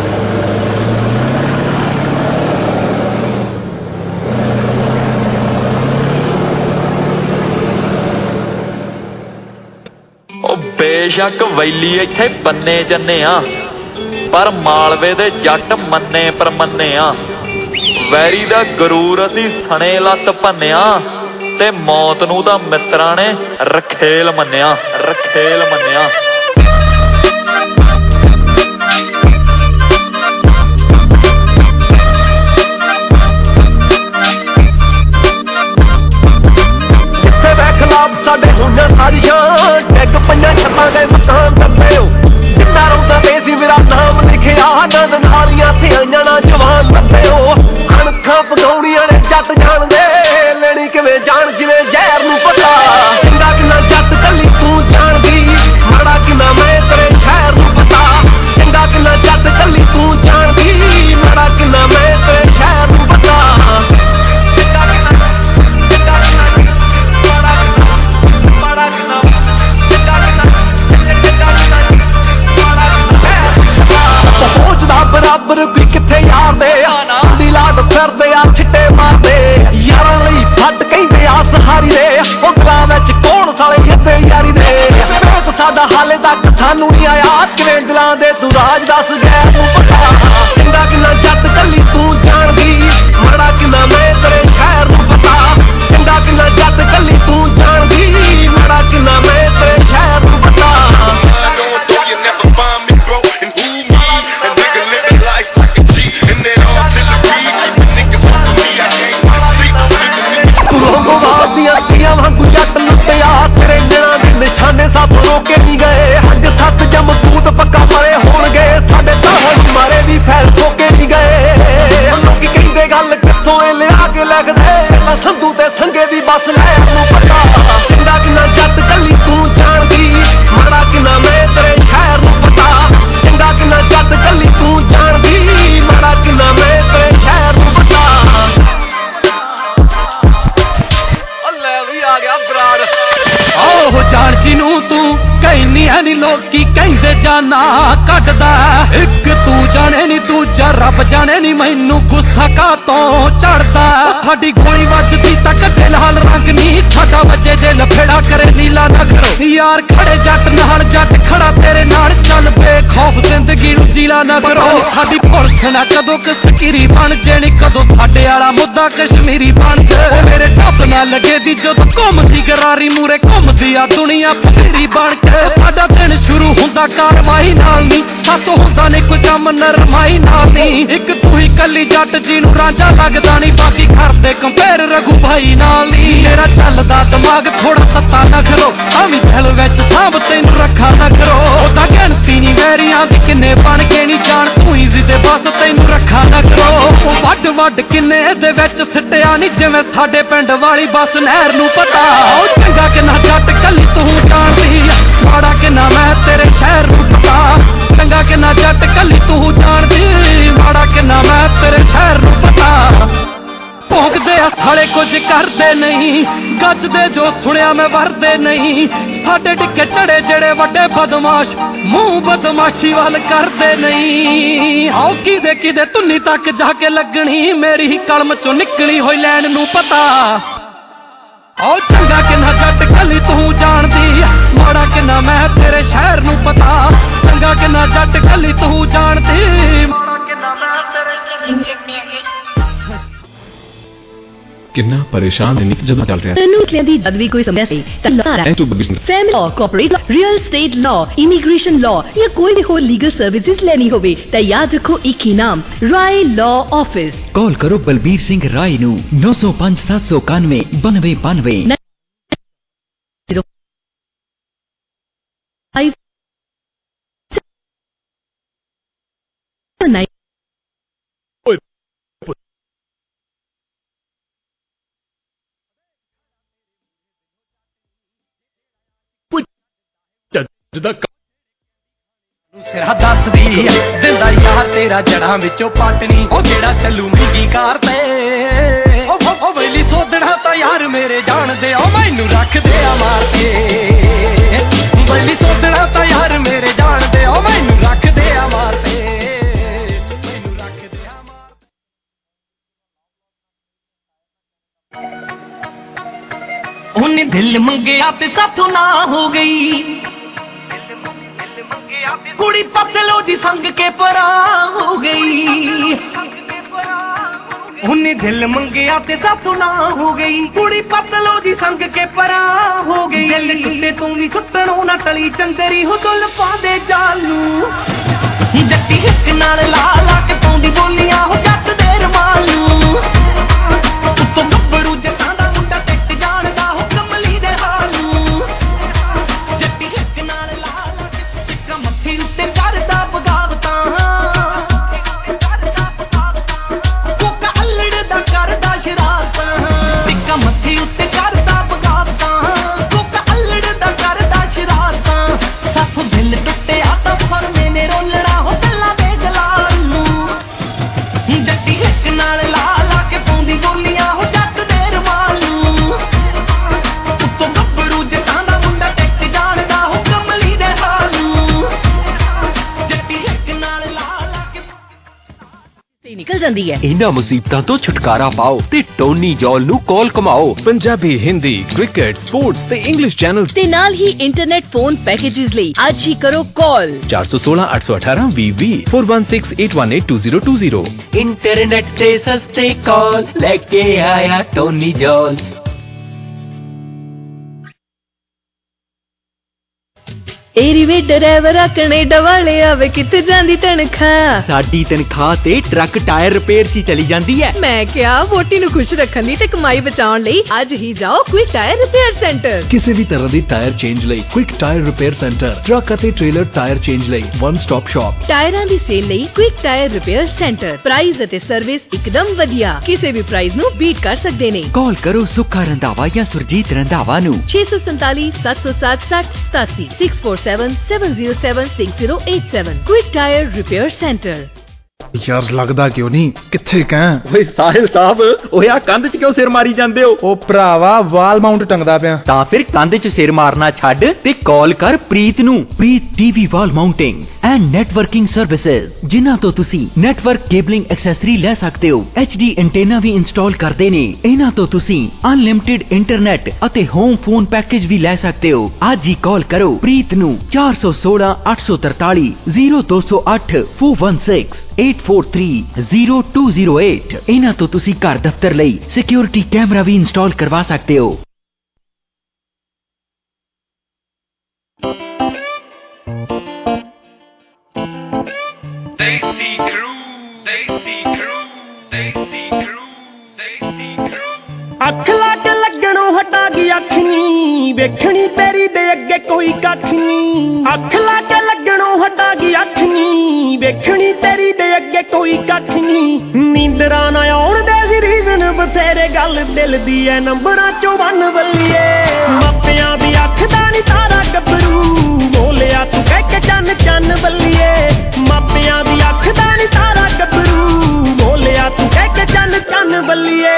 बेशक वैली इत्थे बन्ने जन्ने आ, पर मालवे दे जट मन्ने परमन्ने आ। वैरी दा गरूर असी सने लत भन्निया ते मौत नूं तां मित्रां ने रखेल मन्निया, रखेल मन्निया। जिथे मैं खिलाफ साडे हुनर साजिशां टैग पंजां छत्तां दे मकान दब्बे हो। जिन्ना रौंदा ते सी मेरा नाम लिखिया नंद नालियां थे आइयां ना जवान दब्बे हो। अणखां पगौड़ियां ने जट जान दे लेनी किवें जान जिवें जहर नूं पता। चंगा किन्ना जट कली तू जान दी, माड़ा किन्ना मैं तेरे शहर नूं पता। चंगा किन्ना जट कली तू जान दी, माड़ा किन्ना मैं तेरे शहर नूं पता। बराबर भी किथे यार दे दी लाड फिरदे आ छिट्टे मारदे यारां लई फट कहंदे आ सहारी दे। ओ गलां विच कौन साले हिੱਦੇ यारी दे। बेत साडा हाले तक सानू नहीं आया किवें दिलां दे तू राज दस गैर नूं पता। चंगा किन्ना जट कली तू जान दी, माड़ा किन्ना मैं तेरे शहर नूं पता। चंगा किन्ना जट कली तू जान दी, माड़ा किन्ना मैं तेरे शहर नूं पता। वांगू जट लुटिया तेरे जड़ा दे निशाने सब रोके नहीं गए। हज सत जमकूत पक्का मरे होण गए, साडे ताहन मारे भी फैल ठोके नहीं गए। लोकी कहंदे गल कित्थों ए लिया के लगदे, संधू ते संगे दी बस लै नूं पता। चंगा किन्ना जट कली तू जान दी, माड़ा किन्ना मैं तेरे शहर नूं पता। चंगा किन्ना जट कली तू जान दी, माड़ा किन्ना मैं तेरे शहर नूं पता। आहो जान जिनू तू कहनी है नी लोकी कहंदे जाना कटदा, एक तू जाने नी ਦੂਜਾ ਰੱਬ ਜਾਣੇ ਨੀ ਮੈਨੂੰ ਗੁੱਸਾ ਕਾਤੋਂ ਚੜਦਾ ਸਾਡੀ ਗੋਲੀ ਵੱਜਦੀ ਤਾਂ ਕਦੇ ਲਾਲ ਰੰਗ ਨੀ ਸਾਡਾ ਵੱਜੇ ਜੇ ਲਫੇੜਾ ਕਰੇ ਨੀਲਾ ਨਾ ਕਰੋ ਯਾਰ ਖੜੇ ਜੱਟ ਨਾਲ ਜੱਟ ਖੜਾ ਤੇਰੇ ਨਾਲ ਚੱਲ ਬੇਖੌਫ ਜ਼ਿੰਦਗੀ ਨੂੰ ਜੀਲਾ ਨਾ ਕਰੋ ਸਾਡੀ ਪੁਲਿਸ ਨਾ ਕਦੋਂ ਕਸਕੀਰੀ ਬਣ ਜੇਣੀ ਕਦੋਂ ਸਾਡੇ ਵਾਲਾ ਮੁੱਦਾ ਕਸ਼ਮੀਰੀ ਬਣ ਜੇ ਮੇਰੇ ਟੱਪ ਨਾ ਲੱਗੇ ਦੀ ਜਦੋਂ ਘੁੰਮਦੀ ਗਰਾਰੀ ਮੂਰੇ ਘੁੰਮਦੀ ਆ ਦੁਨੀਆ ਫਤੇਰੀ ਬਣ ਕੇ ਸਾਡਾ ਦਿਨ ਸ਼ੁਰੂ ਹੁੰਦਾ ਕਾਰਵਾਈ ਨਾਲ ਨੀ ਸਾਤੋਂ ਹੁੰਦਾ ਨੀ ਕੋਈ ਕੰਮ ਨਰਮਾਈ ਨਾਲ ਨੀ ਇੱਕ ਤੂੰ ਹੀ ਕੱਲੀ ਜੱਟ ਜੀ ਨੂੰ ਰਾਂਝਾ ਲੱਗਦਾ ਨੀ ਬਾਕੀ ਕਰਦੇ ਕੰਪੇਅਰ ਰਘੂ ਭਾਈ ਨਾਲ ਨੀ ਮੇਰਾ ਚੱਲਦਾ ਦਿਮਾਗ ਥੋੜਾ ਤੱਤਾ ਨਾ ਕਰੋ ਆਵੀਂ ਦਿਲ ਵਿੱਚ ਸਾਂਭ ਤੈਨੂੰ ਰੱਖਾ ਨਾ ਕਰੋ ਉਹਦਾ ਗਿਣਤੀ ਨੀ ਵੈਰੀਆਂ ਦੀ ਕਿੰਨੇ ਬਣ ਕੇ ਨੀ ਜਾਣ ਤੂੰ ਹੀ ਜਿੱਦੇ ਬਸ ਤੈਨੂੰ ਰੱਖਾ ਨਾ ਕਰੋ ਉਹ ਵੱਡ ਵੱਡ ਕਿੰਨੇ ਦੇ ਵਿੱਚ ਸਿੱਟਿਆ ਨੀ ਜਿਵੇਂ ਸਾਡੇ ਪਿੰਡ ਵਾਲੀ ਬਸ ਨਹਿਰ ਨੂੰ ਪਤਾ ਉਹ ਚੰਗਾ ਕਿੰਨਾ ਜੱਟ ਕੱਲੀ ਤੂੰ ਜਾਣਦੀ ਮਾੜਾ ਕਿੰਨਾ ਮੈਂ ਤੇਰੇ ਸ਼ਹਿਰ ਨੂੰ ਪਤਾ ਚੰਗਾ ਕਿੰਨਾ ਜੱਟ ਕੱਲੀ ਤੂੰ ਜਾਣਦੀ ਮਾੜਾ ਕਿੰਨਾ ਮੈਂ ਤੇਰੇ ਸ਼ਹਿਰ ਨੂੰ ਪਤਾ ਭੌਂਕਦੇ ਆ ਸਾਲੇ ਕੁਝ ਕਰਦੇ ਨਹੀਂ ਗੱਜਦੇ ਜੋ ਸੁਣਿਆ ਮੈਂ ਵਰਦੇ ਨਹੀਂ ਸਾਡੇ ਟਿੱਕੇ ਚੜੇ ਜਿਹੜੇ ਵੱਡੇ ਬਦਮਾਸ਼ ਮੂੰਹ ਬਦਮਾਸ਼ੀ ਵੱਲ ਕਰਦੇ ਨਹੀਂ ਆਓ ਕਿਦੇ ਕਿਦੇ ਧੁੰਨੀ ਤੱਕ ਜਾ ਕੇ ਲੱਗਣੀ ਮੇਰੀ ਹੀ ਕਲਮ ਚੋਂ ਨਿਕਲੀ ਹੋਈ ਲੈਣ ਨੂੰ ਪਤਾ ਆਓ ਚੰਗਾ ਕਿੰਨਾ ਜੱਟ ਕੱਲੀ ਤੂੰ ਜਾਣਦੀ ਮਾੜਾ ਕਿੰਨਾ ਮੈਂ ਤੇਰੇ ਸ਼ਹਿਰ ਨੂੰ ਪਤਾ ਚੰਗਾ ਕਿੰਨਾ ਜੱਟ ਕੱਲੀ ਤੂੰ ਜਾਣਦੀ ਮਾੜਾ ਕਿੰਨਾ ਮੈਂ ਤੇਰੇ ਕਿੰਨਾ ਪਰੇਸ਼ਾਨ ਹੈ ਜਦੋਂ ਚੱਲ ਰਿਹਾ ਤੈਨੂੰ ਇਤਲਿਆਂ ਦੀ ਜਦ ਵੀ ਕੋਈ ਸਮੱਸਿਆ ਹੈ ਤੂੰ family law corporate real estate law immigration law ਜਾਂ ਕੋਈ ਵੀ ਹੋਰ ਲੀਗਲ ਸਰਵਿਸਿਜ਼ ਲੈਣੀ ਹੋਵੇ ਤਾਂ ਯਾਦ ਰੱਖੋ ਇੱਕ ਹੀ ਨਾਮ ਰਾਏ ਲਾਅ ਆਫਿਸ ਕਾਲ ਕਰੋ ਬਲਬੀਰ ਸਿੰਘ ਰਾਏ ਨੂੰ ਨੌ ਸੌ ਪੰਜ ਸੱਤ ਸੌ ਇਕਾਨਵੇਂ ਬਾਨਵੇਂ ਬਾਨਵੇਂ ਸਿਰਾ ਦੱਸਦੀ ਦਿੰਦਾ ਯਾਰ ਤੇਰਾ ਜੜਾਂ ਵਿੱਚੋਂ ਪਾਟਣੀ ਉਹ ਜਿਹੜਾ ਚੱਲੂ ਮਹਿੰਗੀ ਕਾਰ ਤੇ ਉਹ ਉਹ ਵੇਲੀ ਸੋਧਣਾ ਤਾਂ ਯਾਰ ਮੇਰੇ ਜਾਣਦੇ ਆ ਮੈਨੂੰ ਰੱਖਦੇ ਆ ਮਾਰ ਕੇ ਵੇਲੀ ਸੋਧਣਾ ਤਾਂ ਯਾਰ ਮੇਰੇ ਜਾਣਦੇ ਆ ਮੈਨੂੰ ਰੱਖਦੇ ਆ ਮਾਰ ਕੇ ਮੈਨੂੰ ਰੱਖਦੇ ਆ ਮਾਰ ਉਹਨੇ ਦਿਲ ਮੰਗਿਆ ਤੇ ਸਾਥੋਂ ਨਾ ਹੋ ਗਈ ਕੁੜੀ ਪਤਲੋ ਦੀ ਸੰਗ ਕੇ ਪਰਾਂ ਹੋ ਗਈ ਉਹਨੇ ਦਿਲ ਮੰਗਿਆ ਤੇ ਸਾਥੋਂ ਨਾ ਹੋ ਗਈ ਕੁੜੀ ਪਤਲੋ ਦੀ ਸੰਗ ਕੇ ਪਰਾਂ ਹੋ ਗਈ ਦਿਲ ਟੁੱਟੇ ਤੂੰ ਵੀ ਸੁੱਟਣੋਂ ਨਾ ਟਲੀ ਚੰਦਰੀ ਹੋ ਦੁੱਲ ਪਾਉਂਦੇ ਜਾਲੂ ਜੱਟੀ ਹਿੱਕ ਨਾਲ ਲਾ ਲਾ ਕੇ ਪਾਉਂਦੀ ਬੋਲੀਆਂ ਹੋ ਜੱਟ ਦੇ ਰਮਾਲ ਨੂੰ ਉੱਤੋਂ ਗੱਭਰੂ ਜੱਟਾਂ ਦਾ ਮੁੰਡਾ ਟਿਕ ਜਾਣਦਾ ਹੋ ਕਮਲੀ ਦੇ ਹਾਲ ਨੂੰ ਜੱਟੀ ਹਿੱਕ ਨਾਲ ਲਾ ਲਾ ਕੇ ਟਿੱਕਾ ਮੱਥੀ ਉੱਤੇ ਕਰਦਾ ਬਗਾਵਤਾਂ ਕੋਕਾ ਅਲੜ ਦਾ ਕਰਦਾ ਸ਼ਰਾਰਤਾਂ ਟਿੱਕਾ ਮੱਥੀ ਉੱਤੇ ਕਰਦਾ ਬਗਾਵਤਾਂ ਕੋਕਾ ਅਲੜ ਦਾ ਕਰਦਾ ਸ਼ਰਾਰਤਾਂ ਸਾਥੋਂ ਦਿਲ ਟੁੱਟਿਆ ਤਾਂ ਫਰਨੇ ਨੇ ਰੋਲਣਾ ਹੋ ਗੱਲਾਂ ਦੇ ਗਲਾਲ ਨੂੰ ਜੱਟੀ ਹਿੱਕ ਨਾਲ ਲਾ ਲਾ ਕੇ ਪਾਉਂਦੀ ਬੋਲੀਆਂ ਹੋ ਜੱਟ ਦੇ ਰਮਾਲ ਨੂੰ ਉੱਤੋਂ ਗੱਭਰੂ ਜੱਟਾਂ ਦਾ ਮੁੰਡਾ ਟਿਕ ਜਾਣਦਾ ਹੋ ਕਮਲੀ ਦੇ ਹਾਲ ਨੂੰ ਜੱਟੀ ਹਿੱਕ ਨਾਲ ਲਾ ਲਾ ਕੇ ਨਿਕਲ ਜਾਂਦੀ ਹੈ ਇਹਨਾਂ ਮੁਸੀਬਤਾਂ ਤੋਂ ਛੁਟਕਾਰਾ ਪਾਓ ਤੇ ਟੋਨੀ ਜੌਲ ਨੂੰ ਕਾਲ ਕਮਾਓ ਪੰਜਾਬੀ ਹਿੰਦੀ ਕ੍ਰਿਕਟ ਸਪੋਰਟਸ ਤੇ ਇੰਗਲਿਸ਼ ਚੈਨਲਸ ਤੇ ਨਾਲ ਹੀ ਇੰਟਰਨੈਟ ਫੋਨ ਪੈਕੇजेस ਲਈ ਅੱਜ ਹੀ ਕਰੋ ਕਾਲ ਚਾਰ ਸੌ ਸੋਲਾਂ ਅੱਠ ਸੌ ਅਠਾਰਾਂ ਵੀਹ ਵੀਹ four one six eight one eight two zero two zero internet ਤੇ ਸਸਤੇ ਕਾਲ ਲੈ ਕੇ ਆਇਆ ਟੋਨੀ ਜੌਲ ਏਰੀ ਵੇ ਡਰਾਈਵਰਾ ਕੈਨੇਡਾ ਵਾਲੇ ਆਵੇ ਕਿੱਥੇ ਜਾਂਦੀ ਤਨਖਾਹ ਸਾਡੀ ਤਨਖਾਹ ਤੇ ਟਰੱਕ ਟਾਇਰ ਰਿਪੇਅਰ 'ਚ ਚਲੀ ਜਾਂਦੀ ਹੈ ਮੈਂ ਕਿਹਾ ਵੋਟੀ ਨੂੰ ਖੁਸ਼ ਰੱਖਣ ਲਈ ਤੇ ਕਮਾਈ ਬਚਾਉਣ ਲਈ ਅੱਜ ਹੀ ਜਾਓ ਕੁਇਕ ਟਾਇਰ ਰਿਪੇਅਰ ਸੈਂਟਰ ਕਿਸੇ ਵੀ ਤਰ੍ਹਾਂ ਦੀ ਟਾਇਰ ਚੇਂਜ ਲਈ quick tyre repair centre truck ਅਤੇ ਟ੍ਰੇਲਰ ਟਾਇਰ ਚੇਂਜ ਲਈ ਵਨ ਸਟਾਪ ਸ਼ਾਪ ਟਾਇਰਾਂ ਦੀ ਸੇਲ ਲਈ quick tyre repair centre price ਅਤੇ ਸਰਵਿਸ ਇੱਕਦਮ ਵਧੀਆ ਕਿਸੇ ਵੀ ਪ੍ਰਾਈਸ ਨੂੰ ਬੀਟ ਕਰ ਸਕਦੇ ਨੇ ਕਾਲ ਕਰੋ ਸੁੱਖਾ ਰੰਧਾਵਾ ਜਾਂ ਸੁਰਜੀਤ ਰੰਧਾਵਾ ਨੂੰ ਛੇ ਸੌ ਸੰਤਾਲੀ ਸੱਤ ਸੌ ਸੱਤ ਸੱਠ ਸਤਾਸੀ six four seven seven zero seven six zero eight seven Quick Tire Repair Center यार लगदा क्यों नहीं किथे कह ਓਏ ਸਾਹਿਲ ਸਾਹਿਬ ਓਏ ਆ ਕੰਧ 'ਚ ਕਿਉਂ ਸਿਰ ਮਾਰੀ ਜਾਂਦੇ ਹੋ? ਉਹ ਭਰਾਵਾ ਵਾਲ ਮਾਊਂਟ ਟੰਗਦਾ ਪਿਆ। ਤਾਂ ਫਿਰ ਕੰਧ 'ਚ ਸਿਰ ਮਾਰਨਾ ਛੱਡ ਤੇ ਕਾਲ ਕਰ ਪ੍ਰੀਤ ਨੂੰ। Preet TV wall mounting and networking services, ਜਿਨ੍ਹਾਂ ਤੋਂ ਤੁਸੀਂ ਨੈਟਵਰਕ ਕੇਬਲਿੰਗ ਐਕਸੈਸਰੀ ਲੈ ਸਕਦੇ ਹੋ। ਐਚ ਡੀ ਐਂਟੇਨਾ ਵੀ ਇੰਸਟਾਲ ਕਰਦੇ ਨੇ। ਇਹਨਾਂ ਤੋਂ ਤੁਸੀਂ ਅਨਲਿਮਟਿਡ ਇੰਟਰਨੈਟ ਅਤੇ ਹੋਮ ਫੋਨ ਪੈਕੇਜ ਵੀ ਲੈ ਸਕਦੇ ਹੋ। ਅੱਜ ਹੀ ਕਾਲ ਕਰੋ ਪ੍ਰੀਤ ਨੂੰ ਚਾਰ ਸੌ ਸੋਲਾਂ ਅੱਠ ਸੌ ਤਰਤਾਲੀ ਜ਼ੀਰੋ ਦੋ ਸੌ ਅੱਠ four one six eight four three zero two zero eight। ਇਹਨਾਂ ਤੋਂ ਤੁਸੀਂ ਘਰ ਦਫ਼ਤਰ ਲਈ ਸਿਕਿਉਰਿਟੀ ਕੈਮਰਾ ਵੀ ਇੰਸਟਾਲ ਕਰਵਾ ਸਕਦੇ ਹੋ। Desi Crew, Desi Crew, Desi Crew, Desi Crew। ਅੱਖ ਲਾ ਕੇ ਲੱਗਣੋਂ ਹਟਾ ਗਈ ਅੱਖ ਨੀ, ਵੇਖਣੀ ਤੇਰੀ ਦੇ ਅੱਗੇ ਕੋਈ ਕੱਖ ਨੀ। ਅੱਖ ਲਾ ਕੇ ਲੱਗਣੋਂ ਹਟਾ ਗਈ ਅੱਖ ਨੀ, ਵੇਖਣੀ ਤੇਰੀ ਦੇ ਅੱਗੇ ਕੋਈ ਕੱਖ ਨੀ। ਨੀਂਦਰਾਂ ਨਾ ਆਉਣ ਦੇ ਸੀ ਰੀਜ਼ਨ ਬਥੇਰੇ, ਗੱਲ ਦਿਲ ਦੀ ਐ ਨੰਬਰਾਂ ਚੋਂ ਵੰਨ ਬੱਲੀਏ। ਮਾਪਿਆਂ ਦੀ ਅੱਖ ਦਾ ਨੀ ਤਾਰਾ ਗੱਭਰੂ, ਬੋਲਿਆ ਤੂੰ ਕਹਿ ਕੇ ਚੰਨ ਚੰਨ ਬੱਲੀਏ। ਮਾਪਿਆਂ ਦੀ ਅੱਖ ਦਾ ਨੀ ਤਾਰਾ ਗੱਭਰੂ, ਬੋਲਿਆ ਤੂੰ ਕਹਿ ਕੇ ਚੰਨ ਚੰਨ ਬੱਲੀਏ।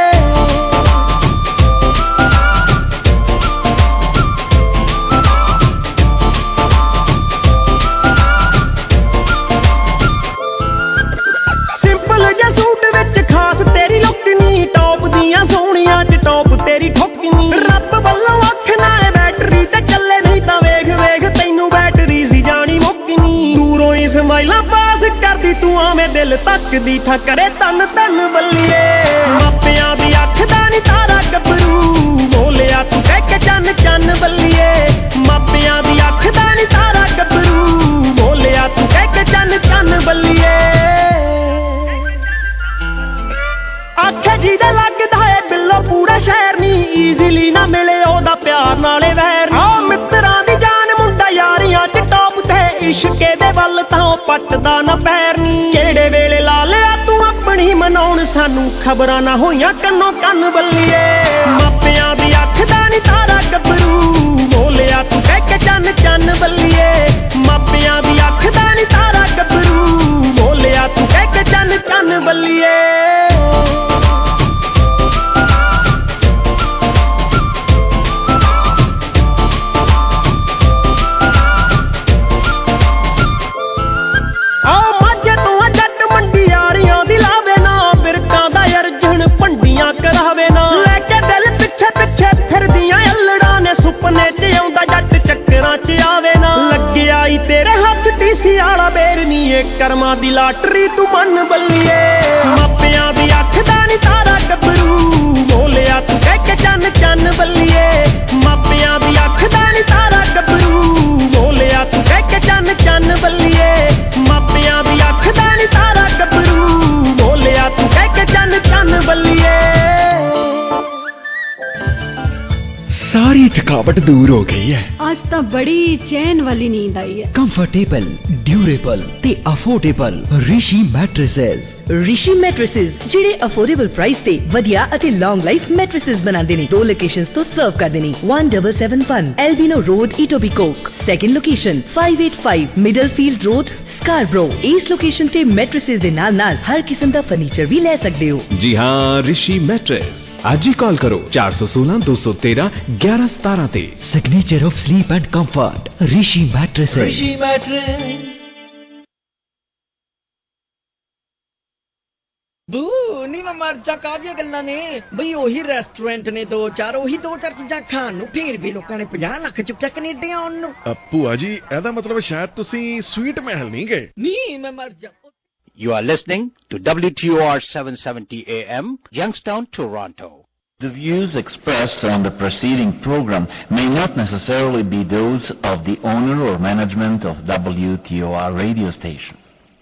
ਤੇਰੀ ਠੋਕਨੀ ਰੱਬ ਵੱਲੋਂ ਅੱਖ ਨਾਲ ਬੈਟਰੀ ਤੇ ਚੱਲੇ, ਨਹੀਂ ਤਾਂ ਵੇਖ ਵੇਖ ਤੈਨੂੰ ਬੈਟਰੀ ਸੀ ਜਾਣੀ ਮੁੱਕਣੀ। ਦੂਰੋਂ ਹੀ ਸਮਾਈਲਾਂ ਪਾਸ ਕਰਦੀ ਤੂੰ ਆਵੇਂ ਦਿਲ ਤੱਕਦੀ ਠੱਕਰੇ ਤਨ ਤਨ ਬੱਲੀਏ। ਮਾਪਿਆਂ ਦੀ ਅੱਖ ਦਾ ਨੀ ਤਾਰਾ ਗੱਭਰੂ, ਬੋਲਿਆ ਤੂੰ ਕਹਿ ਕੇ ਚੰਨ ਚੰਨ ਬੱਲੀਏ। ਮਾਪਿਆਂ ਦੀ ਅੱਖ ਦਾ ਨੀ ਤਾਰਾ ਗੱਭਰੂ, ਬੋਲਿਆ ਤੂੰ ਕਹਿ ਕੇ ਚੰਨ ਚੰਨ ਬੱਲੀਏ। ਆਖੇ ਜਿਹਦਾ ਲੱਗਦਾ ਏ ਬਿੱਲੋ ਪੂਰਾ ਸ਼ਹਿਰ ਨੀ, ਈਜ਼ੀਲੀ ਨਾ ਮਿਲੇ ਉਹਦਾ ਪਿਆਰ ਨਾਲੇ ਵੈਰ ਨੀ। ਆ ਮਿੱਤਰਾਂ ਦੀ ਜਾਨ ਮੁੰਡਾ ਯਾਰੀਆਂ ਚ ਟੌਪ ਤੇ, ਇਸ਼ਕੇ ਦੇ ਵੱਲ ਤਾਂ ਉਹ ਪੱਟਦਾ ਨਾ ਪੈਰ ਨੀ। ਕਿਹੜੇ ਵੇਲੇ ਲਾ ਲਿਆ ਤੂੰ ਆਪਣੀ ਮਨਾਉਣ, ਸਾਨੂੰ ਖਬਰਾਂ ਨਾ ਹੋਈਆਂ ਕੰਨੋਂ ਕੰਨ ਬੱਲੀਏ। ਮਾਪਿਆਂ ਦੀ ਅੱਖ ਦਾ ਨੀ ਤਾਰਾ ਗੱਭਰੂ, ਬੋਲਿਆ ਤੂੰ ਕਹਿ ਕੇ ਚੰਨ ਚੰਨ ਬੱਲੀਏ। ਮਾਪਿਆਂ ਦੀ ਅੱਖ ਦਾ ਨੀ ਤਾਰਾ ਗੱਭਰੂ, ਬੋਲਿਆ ਤੂੰ ਕਹਿ ਕੇ ਚੰਨ ਚੰਨ ਬੱਲੀਏ। ਕਰਾਵੇ ਨਾ ਲੈ ਕੇ ਦਿਲ ਪਿੱਛੇ ਪਿੱਛੇ ਫਿਰਦੀਆਂ ਅਲੜਾਂ ਨੇ, ਸੁਪਨੇ ਚ ਆਉਂਦਾ ਜੱਟ ਚੱਕਰਾਂ ਚ ਆਵੇ ਨਾ। ਲੱਗਿਆ ਈ ਤੇਰੇ ਹੱਥ ਟੀਸੀ ਵਾਲਾ ਬੇਰਨੀ, ਏ ਕਰਮਾਂ ਦੀ ਲਾਟਰੀ ਤੂੰ ਮੰਨ ਬੱਲੀਏ। ਮਾਪਿਆਂ ਦੀ ਅੱਖ ਦਾ ਨੀ ਤਾਰਾ ਗੱਭਰੂ, ਬੋਲਿਆ ਤੂੰ ਕਹਿ ਕੇ ਚੰਨ ਚੰਨ ਬੱਲੀਏ। ਮਾਪਿਆਂ ਦੀ ਅੱਖ ਦਾ ਨੀ ਤਾਰਾ ਗੱਭਰੂ, ਬੋਲਿਆ ਤੂੰ ਕਹਿ ਕੇ ਚੰਨ ਚੰਨ ਬੱਲੀਏ। ਮਾਪਿਆਂ ਦੀ ਅੱਖ ਦਾ ਨੀ ਤਾਰਾ ਗੱਭਰੂ, ਬੋਲਿਆ ਤੂੰ ਕਹਿ ਕੇ ਚੰਨ ਚੰਨ ਬੱਲੀਏ। सारी थकावट दूर हो गई है। आज तो बड़ी चैन वाली नींद आई है। कंफर्टेबल, ड्यूरेबल ते affordable Rishi mattresses. Rishi mattresses ਜਿਹੜੇ ਅਫੋਰਡੇਬਲ ਪ੍ਰਾਈਸ ਤੇ ਵਧੀਆ ਅਤੇ ਲੌਂਗ ਲਾਈਫ ਮੈਟ੍ਰੈਸਸ ਬਣਾਉਂਦੇ ਨੇ। ਦੋ ਲੋਕੇਸ਼ਨਸ ਤੋਂ ਸਰਵ ਕਰਦੇ ਨੇ। one seven seven one Albion road Etobicoke. Second location five eight five Middlefield road Scarborough. ਇਸ ਲੋਕੇਸ਼ਨ ਤੇ ਮੈਟ੍ਰੈਸਸ ਦੇ ਨਾਲ ਨਾਲ ਹਰ ਕਿਸਮ ਦਾ ਫਰਨੀਚਰ ਵੀ ਲੈ ਸਕਦੇ ਹੋ। जी हाँ, ऋषि मैट्रेस। आज ही कॉल करो चार सौ सोलह दो सौ तेरह ग्यारह सतारह ते। Signature of sleep and comfort Rishi mattresses. Rishi mattress. ਬੂ ਨੀ ਮੈਂ ਮਰ ਜਾ ਕਾਹਦੀਆਂ ਗੱਲਾਂ ਨੇ ਬਈ। ਉਹੀ ਰੈਸਟੋਰੈਂਟ ਨੇ ਦੋ ਚਾਰ, ਉਹੀ ਦੋ ਚਾਰ ਚੀਜ਼ਾਂ ਖਾਣ ਨੂੰ, ਫੇਰ ਵੀ ਲੋਕਾਂ ਨੇ ਪੰਜਾਹ ਲੱਖ ਚੁੱਕਿਆ ਕੈਨੇਡਾ ਆਉਣ ਨੂੰ। ਭੂਆ ਜੀ ਇਹਦਾ ਮਤਲਬ ਸ਼ਾਇਦ ਤੁਸੀਂ ਸਵੀਟ ਮਹਿਲ ਨਹੀਂ ਗਏ। ਨਹੀਂ ਮੈਂ ਮਰ ਜਾ। You are listening to W T O R seven seventy A M, Youngstown, Toronto. The views expressed on the preceding program may not necessarily be those of the owner or management of W T O R radio station.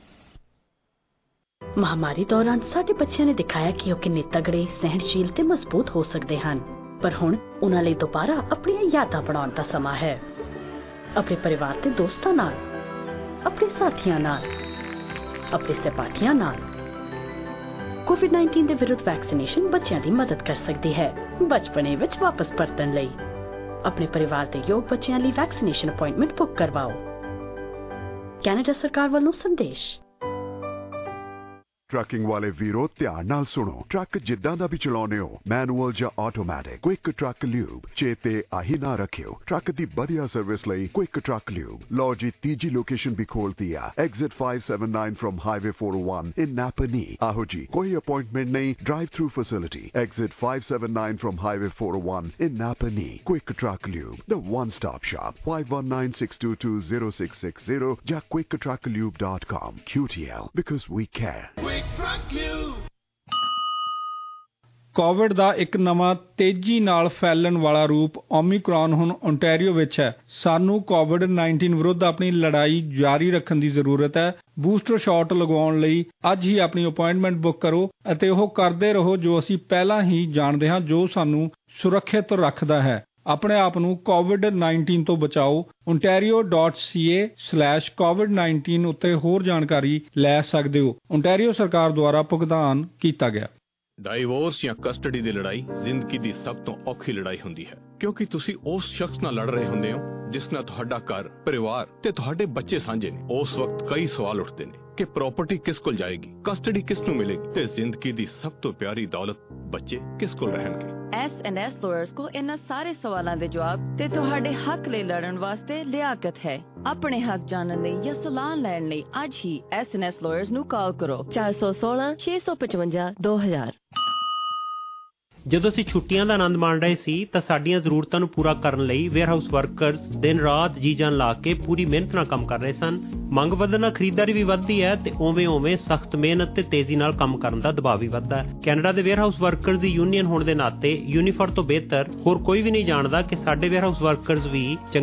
ਮਹਾਮਾਰੀ ਦੌਰਾਨ ਸਾਡੇ ਬੱਚਿਆਂ ਨੇ ਦਿਖਾਇਆ ਕਿ ਉਹ ਕਿੰਨੇ ਤਗੜੇ, ਸਹਿਣਸ਼ੀਲ ਤੇ ਮਜ਼ਬੂਤ ਹੋ ਸਕਦੇ ਹਨ। ਪਰ ਹੁਣ ਉਹਨਾਂ ਲਈ ਦੁਬਾਰਾ ਆਪਣੀਆਂ ਯਾਦਾਂ ਬਣਾਉਣ ਦਾ ਸਮਾਂ ਹੈ। ਆਪਣੇ ਪਰਿਵਾਰ ਤੇ ਦੋਸਤਾਂ ਨਾਲ, ਆਪਣੇ ਸਾਥੀਆਂ ਨਾਲ, ਆਪਣੇ ਸਹਿਪਾਠੀਆਂ ਨਾਲ। ਕੋਵਿਡ nineteen ਦੇ ਵਿਰੁੱਧ ਵੈਕਸੀਨੇਸ਼ਨ ਬੱਚਿਆਂ ਦੀ ਮਦਦ ਕਰ ਸਕਦੀ ਹੈ ਬਚਪਨੇ ਵਿੱਚ ਵਾਪਸ ਪਰਤਣ ਲਈ। ਆਪਣੇ ਪਰਿਵਾਰ ਦੇ ਯੋਗ ਬੱਚਿਆਂ ਲਈ ਵੈਕਸੀਨੇਸ਼ਨ ਅਪਾਇੰਟਮੈਂਟ ਬੁੱਕ ਕਰਵਾਓ। ਕੈਨੇਡਾ ਸਰਕਾਰ ਵੱਲੋਂ ਸੰਦੇਸ਼। ਟਰੱਕਿੰਗ ਵਾਲੇ ਵੀਰੋ ਧਿਆਨ ਨਾਲ ਸੁਣੋ। ਟਰੱਕ ਜਿੱਦਾਂ ਦਾ ਵੀ ਚਲਾਉਣੇ ਹੋ, ਮੈਨੂਅਲ ਜਾਂ ਆਟੋਮੈਟਿਕ, ਕੁਇਕ ਟਰੱਕ ਲਿਊਬ ਚੇਤੇ ਆਹੀ ਨਾ ਰੱਖਿਓ। ਟਰੱਕ ਦੀ ਵਧੀਆ ਸਰਵਿਸ ਲਈ ਕੁਇਕ ਟਰੱਕ ਲਿਊਬ। ਲਓ ਜੀ ਤੀਜੀ ਲੋਕੇਸ਼ਨ ਵੀ ਖੋਲਤੀ ਆ, exit five seventy-nine from Highway four oh one in Napa Knee। ਆਹੋ ਜੀ ਕੋਈ ਅਪਾਇੰਟਮੈਂਟ ਨਹੀਂ, drive through facility. Exit five seventy-nine from Highway four oh one in Napa Knee। Quick Truck Lube, the one-stop shop। five one nine, six two two, zero six six zero ਜਾਂ quick truck lube dot com। Q T L, because we care। Quick Truck Lube। COVID ਦਾ ਇੱਕ ਨਵਾਂ ਤੇਜ਼ੀ ਨਾਲ ਫੈਲਣ ਵਾਲਾ ਰੂਪ ਓਮਿਕਰੌਨ ਹੁਣ ਓਨਟਾਰੀਓ ਵਿੱਚ ਹੈ। ਸਾਨੂੰ ਕੋਵਿਡ ਨਾਈਨਟੀਨ ਵਿਰੁੱਧ ਆਪਣੀ ਲੜਾਈ ਜਾਰੀ ਰੱਖਣ ਦੀ ਜ਼ਰੂਰਤ ਹੈ। ਬੂਸਟਰ ਸ਼ਾਟ ਲਗਵਾਉਣ ਲਈ ਅੱਜ ਹੀ ਆਪਣੀ ਅਪਾਇੰਟਮੈਂਟ ਬੁੱਕ ਕਰੋ ਅਤੇ ਉਹ ਕਰਦੇ ਰਹੋ ਜੋ ਅਸੀਂ ਪਹਿਲਾਂ ਹੀ ਜਾਣਦੇ ਹਾਂ, ਜੋ ਸਾਨੂੰ ਸੁਰੱਖਿਅਤ ਰੱਖਦਾ ਹੈ। ਆਪਣੇ ਆਪ ਨੂੰ ਕੋਵਿਡ ਨਾਈਨਟੀਨ ਤੋਂ ਬਚਾਓ। ontario dot c a slash covid nineteen ਉੱਤੇ ਹੋਰ ਜਾਣਕਾਰੀ ਲੈ ਸਕਦੇ ਹੋ। ਓਨਟਾਰੀਓ ਸਰਕਾਰ ਦੁਆਰਾ ਭੁਗਤਾਨ ਕੀਤਾ ਗਿਆ। ਡਾਈਵੋਰਸ ਜਾਂ ਕਸਟਡੀ ਦੀ ਲੜਾਈ ਜ਼ਿੰਦਗੀ ਦੀ ਸਭ ਤੋਂ ਔਖੀ ਲੜਾਈ ਹੁੰਦੀ ਹੈ, ਕਿਉਂਕਿ ਤੁਸੀਂ ਉਸ ਸ਼ਖਸ ਨਾਲ ਲੜ ਰਹੇ ਹੁੰਦੇ ਹੋ ਜਿਸ ਨਾਲ ਤੁਹਾਡਾ ਘਰ, ਪਰਿਵਾਰ ਤੇ ਤੁਹਾਡੇ ਬੱਚੇ ਸਾਂਝੇ ਨੇ। ਉਸ ਵਕਤ ਕਈ ਸਵਾਲ ਉੱਠਦੇ ਨੇ ਕਿ ਪ੍ਰਾਪਰਟੀ ਕਿਸ ਕੋਲ ਜਾਏਗੀ, ਕਸਟਡੀ ਕਿਸ ਨੂੰ ਮਿਲੇਗੀ ਤੇ ਜ਼ਿੰਦਗੀ ਦੀ ਸਭ ਤੋਂ ਪਿਆਰੀ ਦੌਲਤ ਬੱਚੇ ਕਿਸ ਕੋਲ ਰਹਿਣਗੇ। ਐਸ ਐਂਡ ਐਸ ਲਾਇਰਸ ਕੋ ਇਹਨਾਂ ਸਾਰੇ ਸਵਾਲਾਂ ਦੇ ਜਵਾਬ ਤੇ ਤੁਹਾਡੇ ਹੱਕ ਲਈ ਲੜਨ ਵਾਸਤੇ ਲਿਆਕਤ ਹੈ। ਆਪਣੇ ਹੱਕ ਜਾਣਨ ਲਈ ਜਾਂ ਸਲਾਹ ਲੈਣ ਲਈ ਅੱਜ ਹੀ ਐਸ ਐਂਡ ਐਸ ਲਾਇਰਸ ਨੂੰ ਕਾਲ ਕਰੋ ਚਾਰ ਸੌ ਸੋਲਾਂ ਛੇ ਸੌ ਪਚਵੰਜਾ ਦੋ ਹਜ਼ਾਰ। ਜਦੋਂ ਅਸੀਂ ਛੁੱਟੀਆਂ ਦਾ ਆਨੰਦ ਮਾਣ ਰਹੇ ਸੀ ਤਾਂ ਸਾਡੀਆਂ ਜ਼ਰੂਰਤਾਂ ਨੂੰ ਪੂਰਾ ਕਰਨ ਲਈ ਵੇਅਰਹਾਊਸ ਵਰਕਰਸ ਦਿਨ ਰਾਤ ਜੀ ਜਾਨ ਲਾ ਕੇ ਪੂਰੀ ਮਿਹਨਤ ਨਾਲ ਕੰਮ ਕਰ ਰਹੇ ਸਨ। ਮੰਗ ਵਧਣ ਨਾਲ ਖਰੀਦਦਾਰੀ ਵੀ ਵੱਧਦੀ ਹੈ ਤੇ ਉਵੇਂ ਉਵੇਂ ਸਖਤ ਮਿਹਨਤ ਤੇ ਤੇਜ਼ੀ ਨਾਲ ਕੰਮ ਕਰਨ ਦਾ ਦਬਾਅ ਵੀ ਵੱਧਦਾ ਹੈ। ਕੈਨੇਡਾ ਦੇ ਵੇਅਰਹਾਊਸ ਵਰਕਰਸ ਦੀ ਯੂਨੀਅਨ ਹੋਣ ਦੇ ਨਾਤੇ ਯੂਨੀਫਰ ਤੋਂ ਬਿਹਤਰ ਹੋਰ ਕੋਈ ਵੀ ਨਹੀਂ ਜਾਣਦਾ ਕਿ ਸਾਡੇ ਵੇਅਰਹਾਊਸ ਵਰਕਰਸ ਵੀ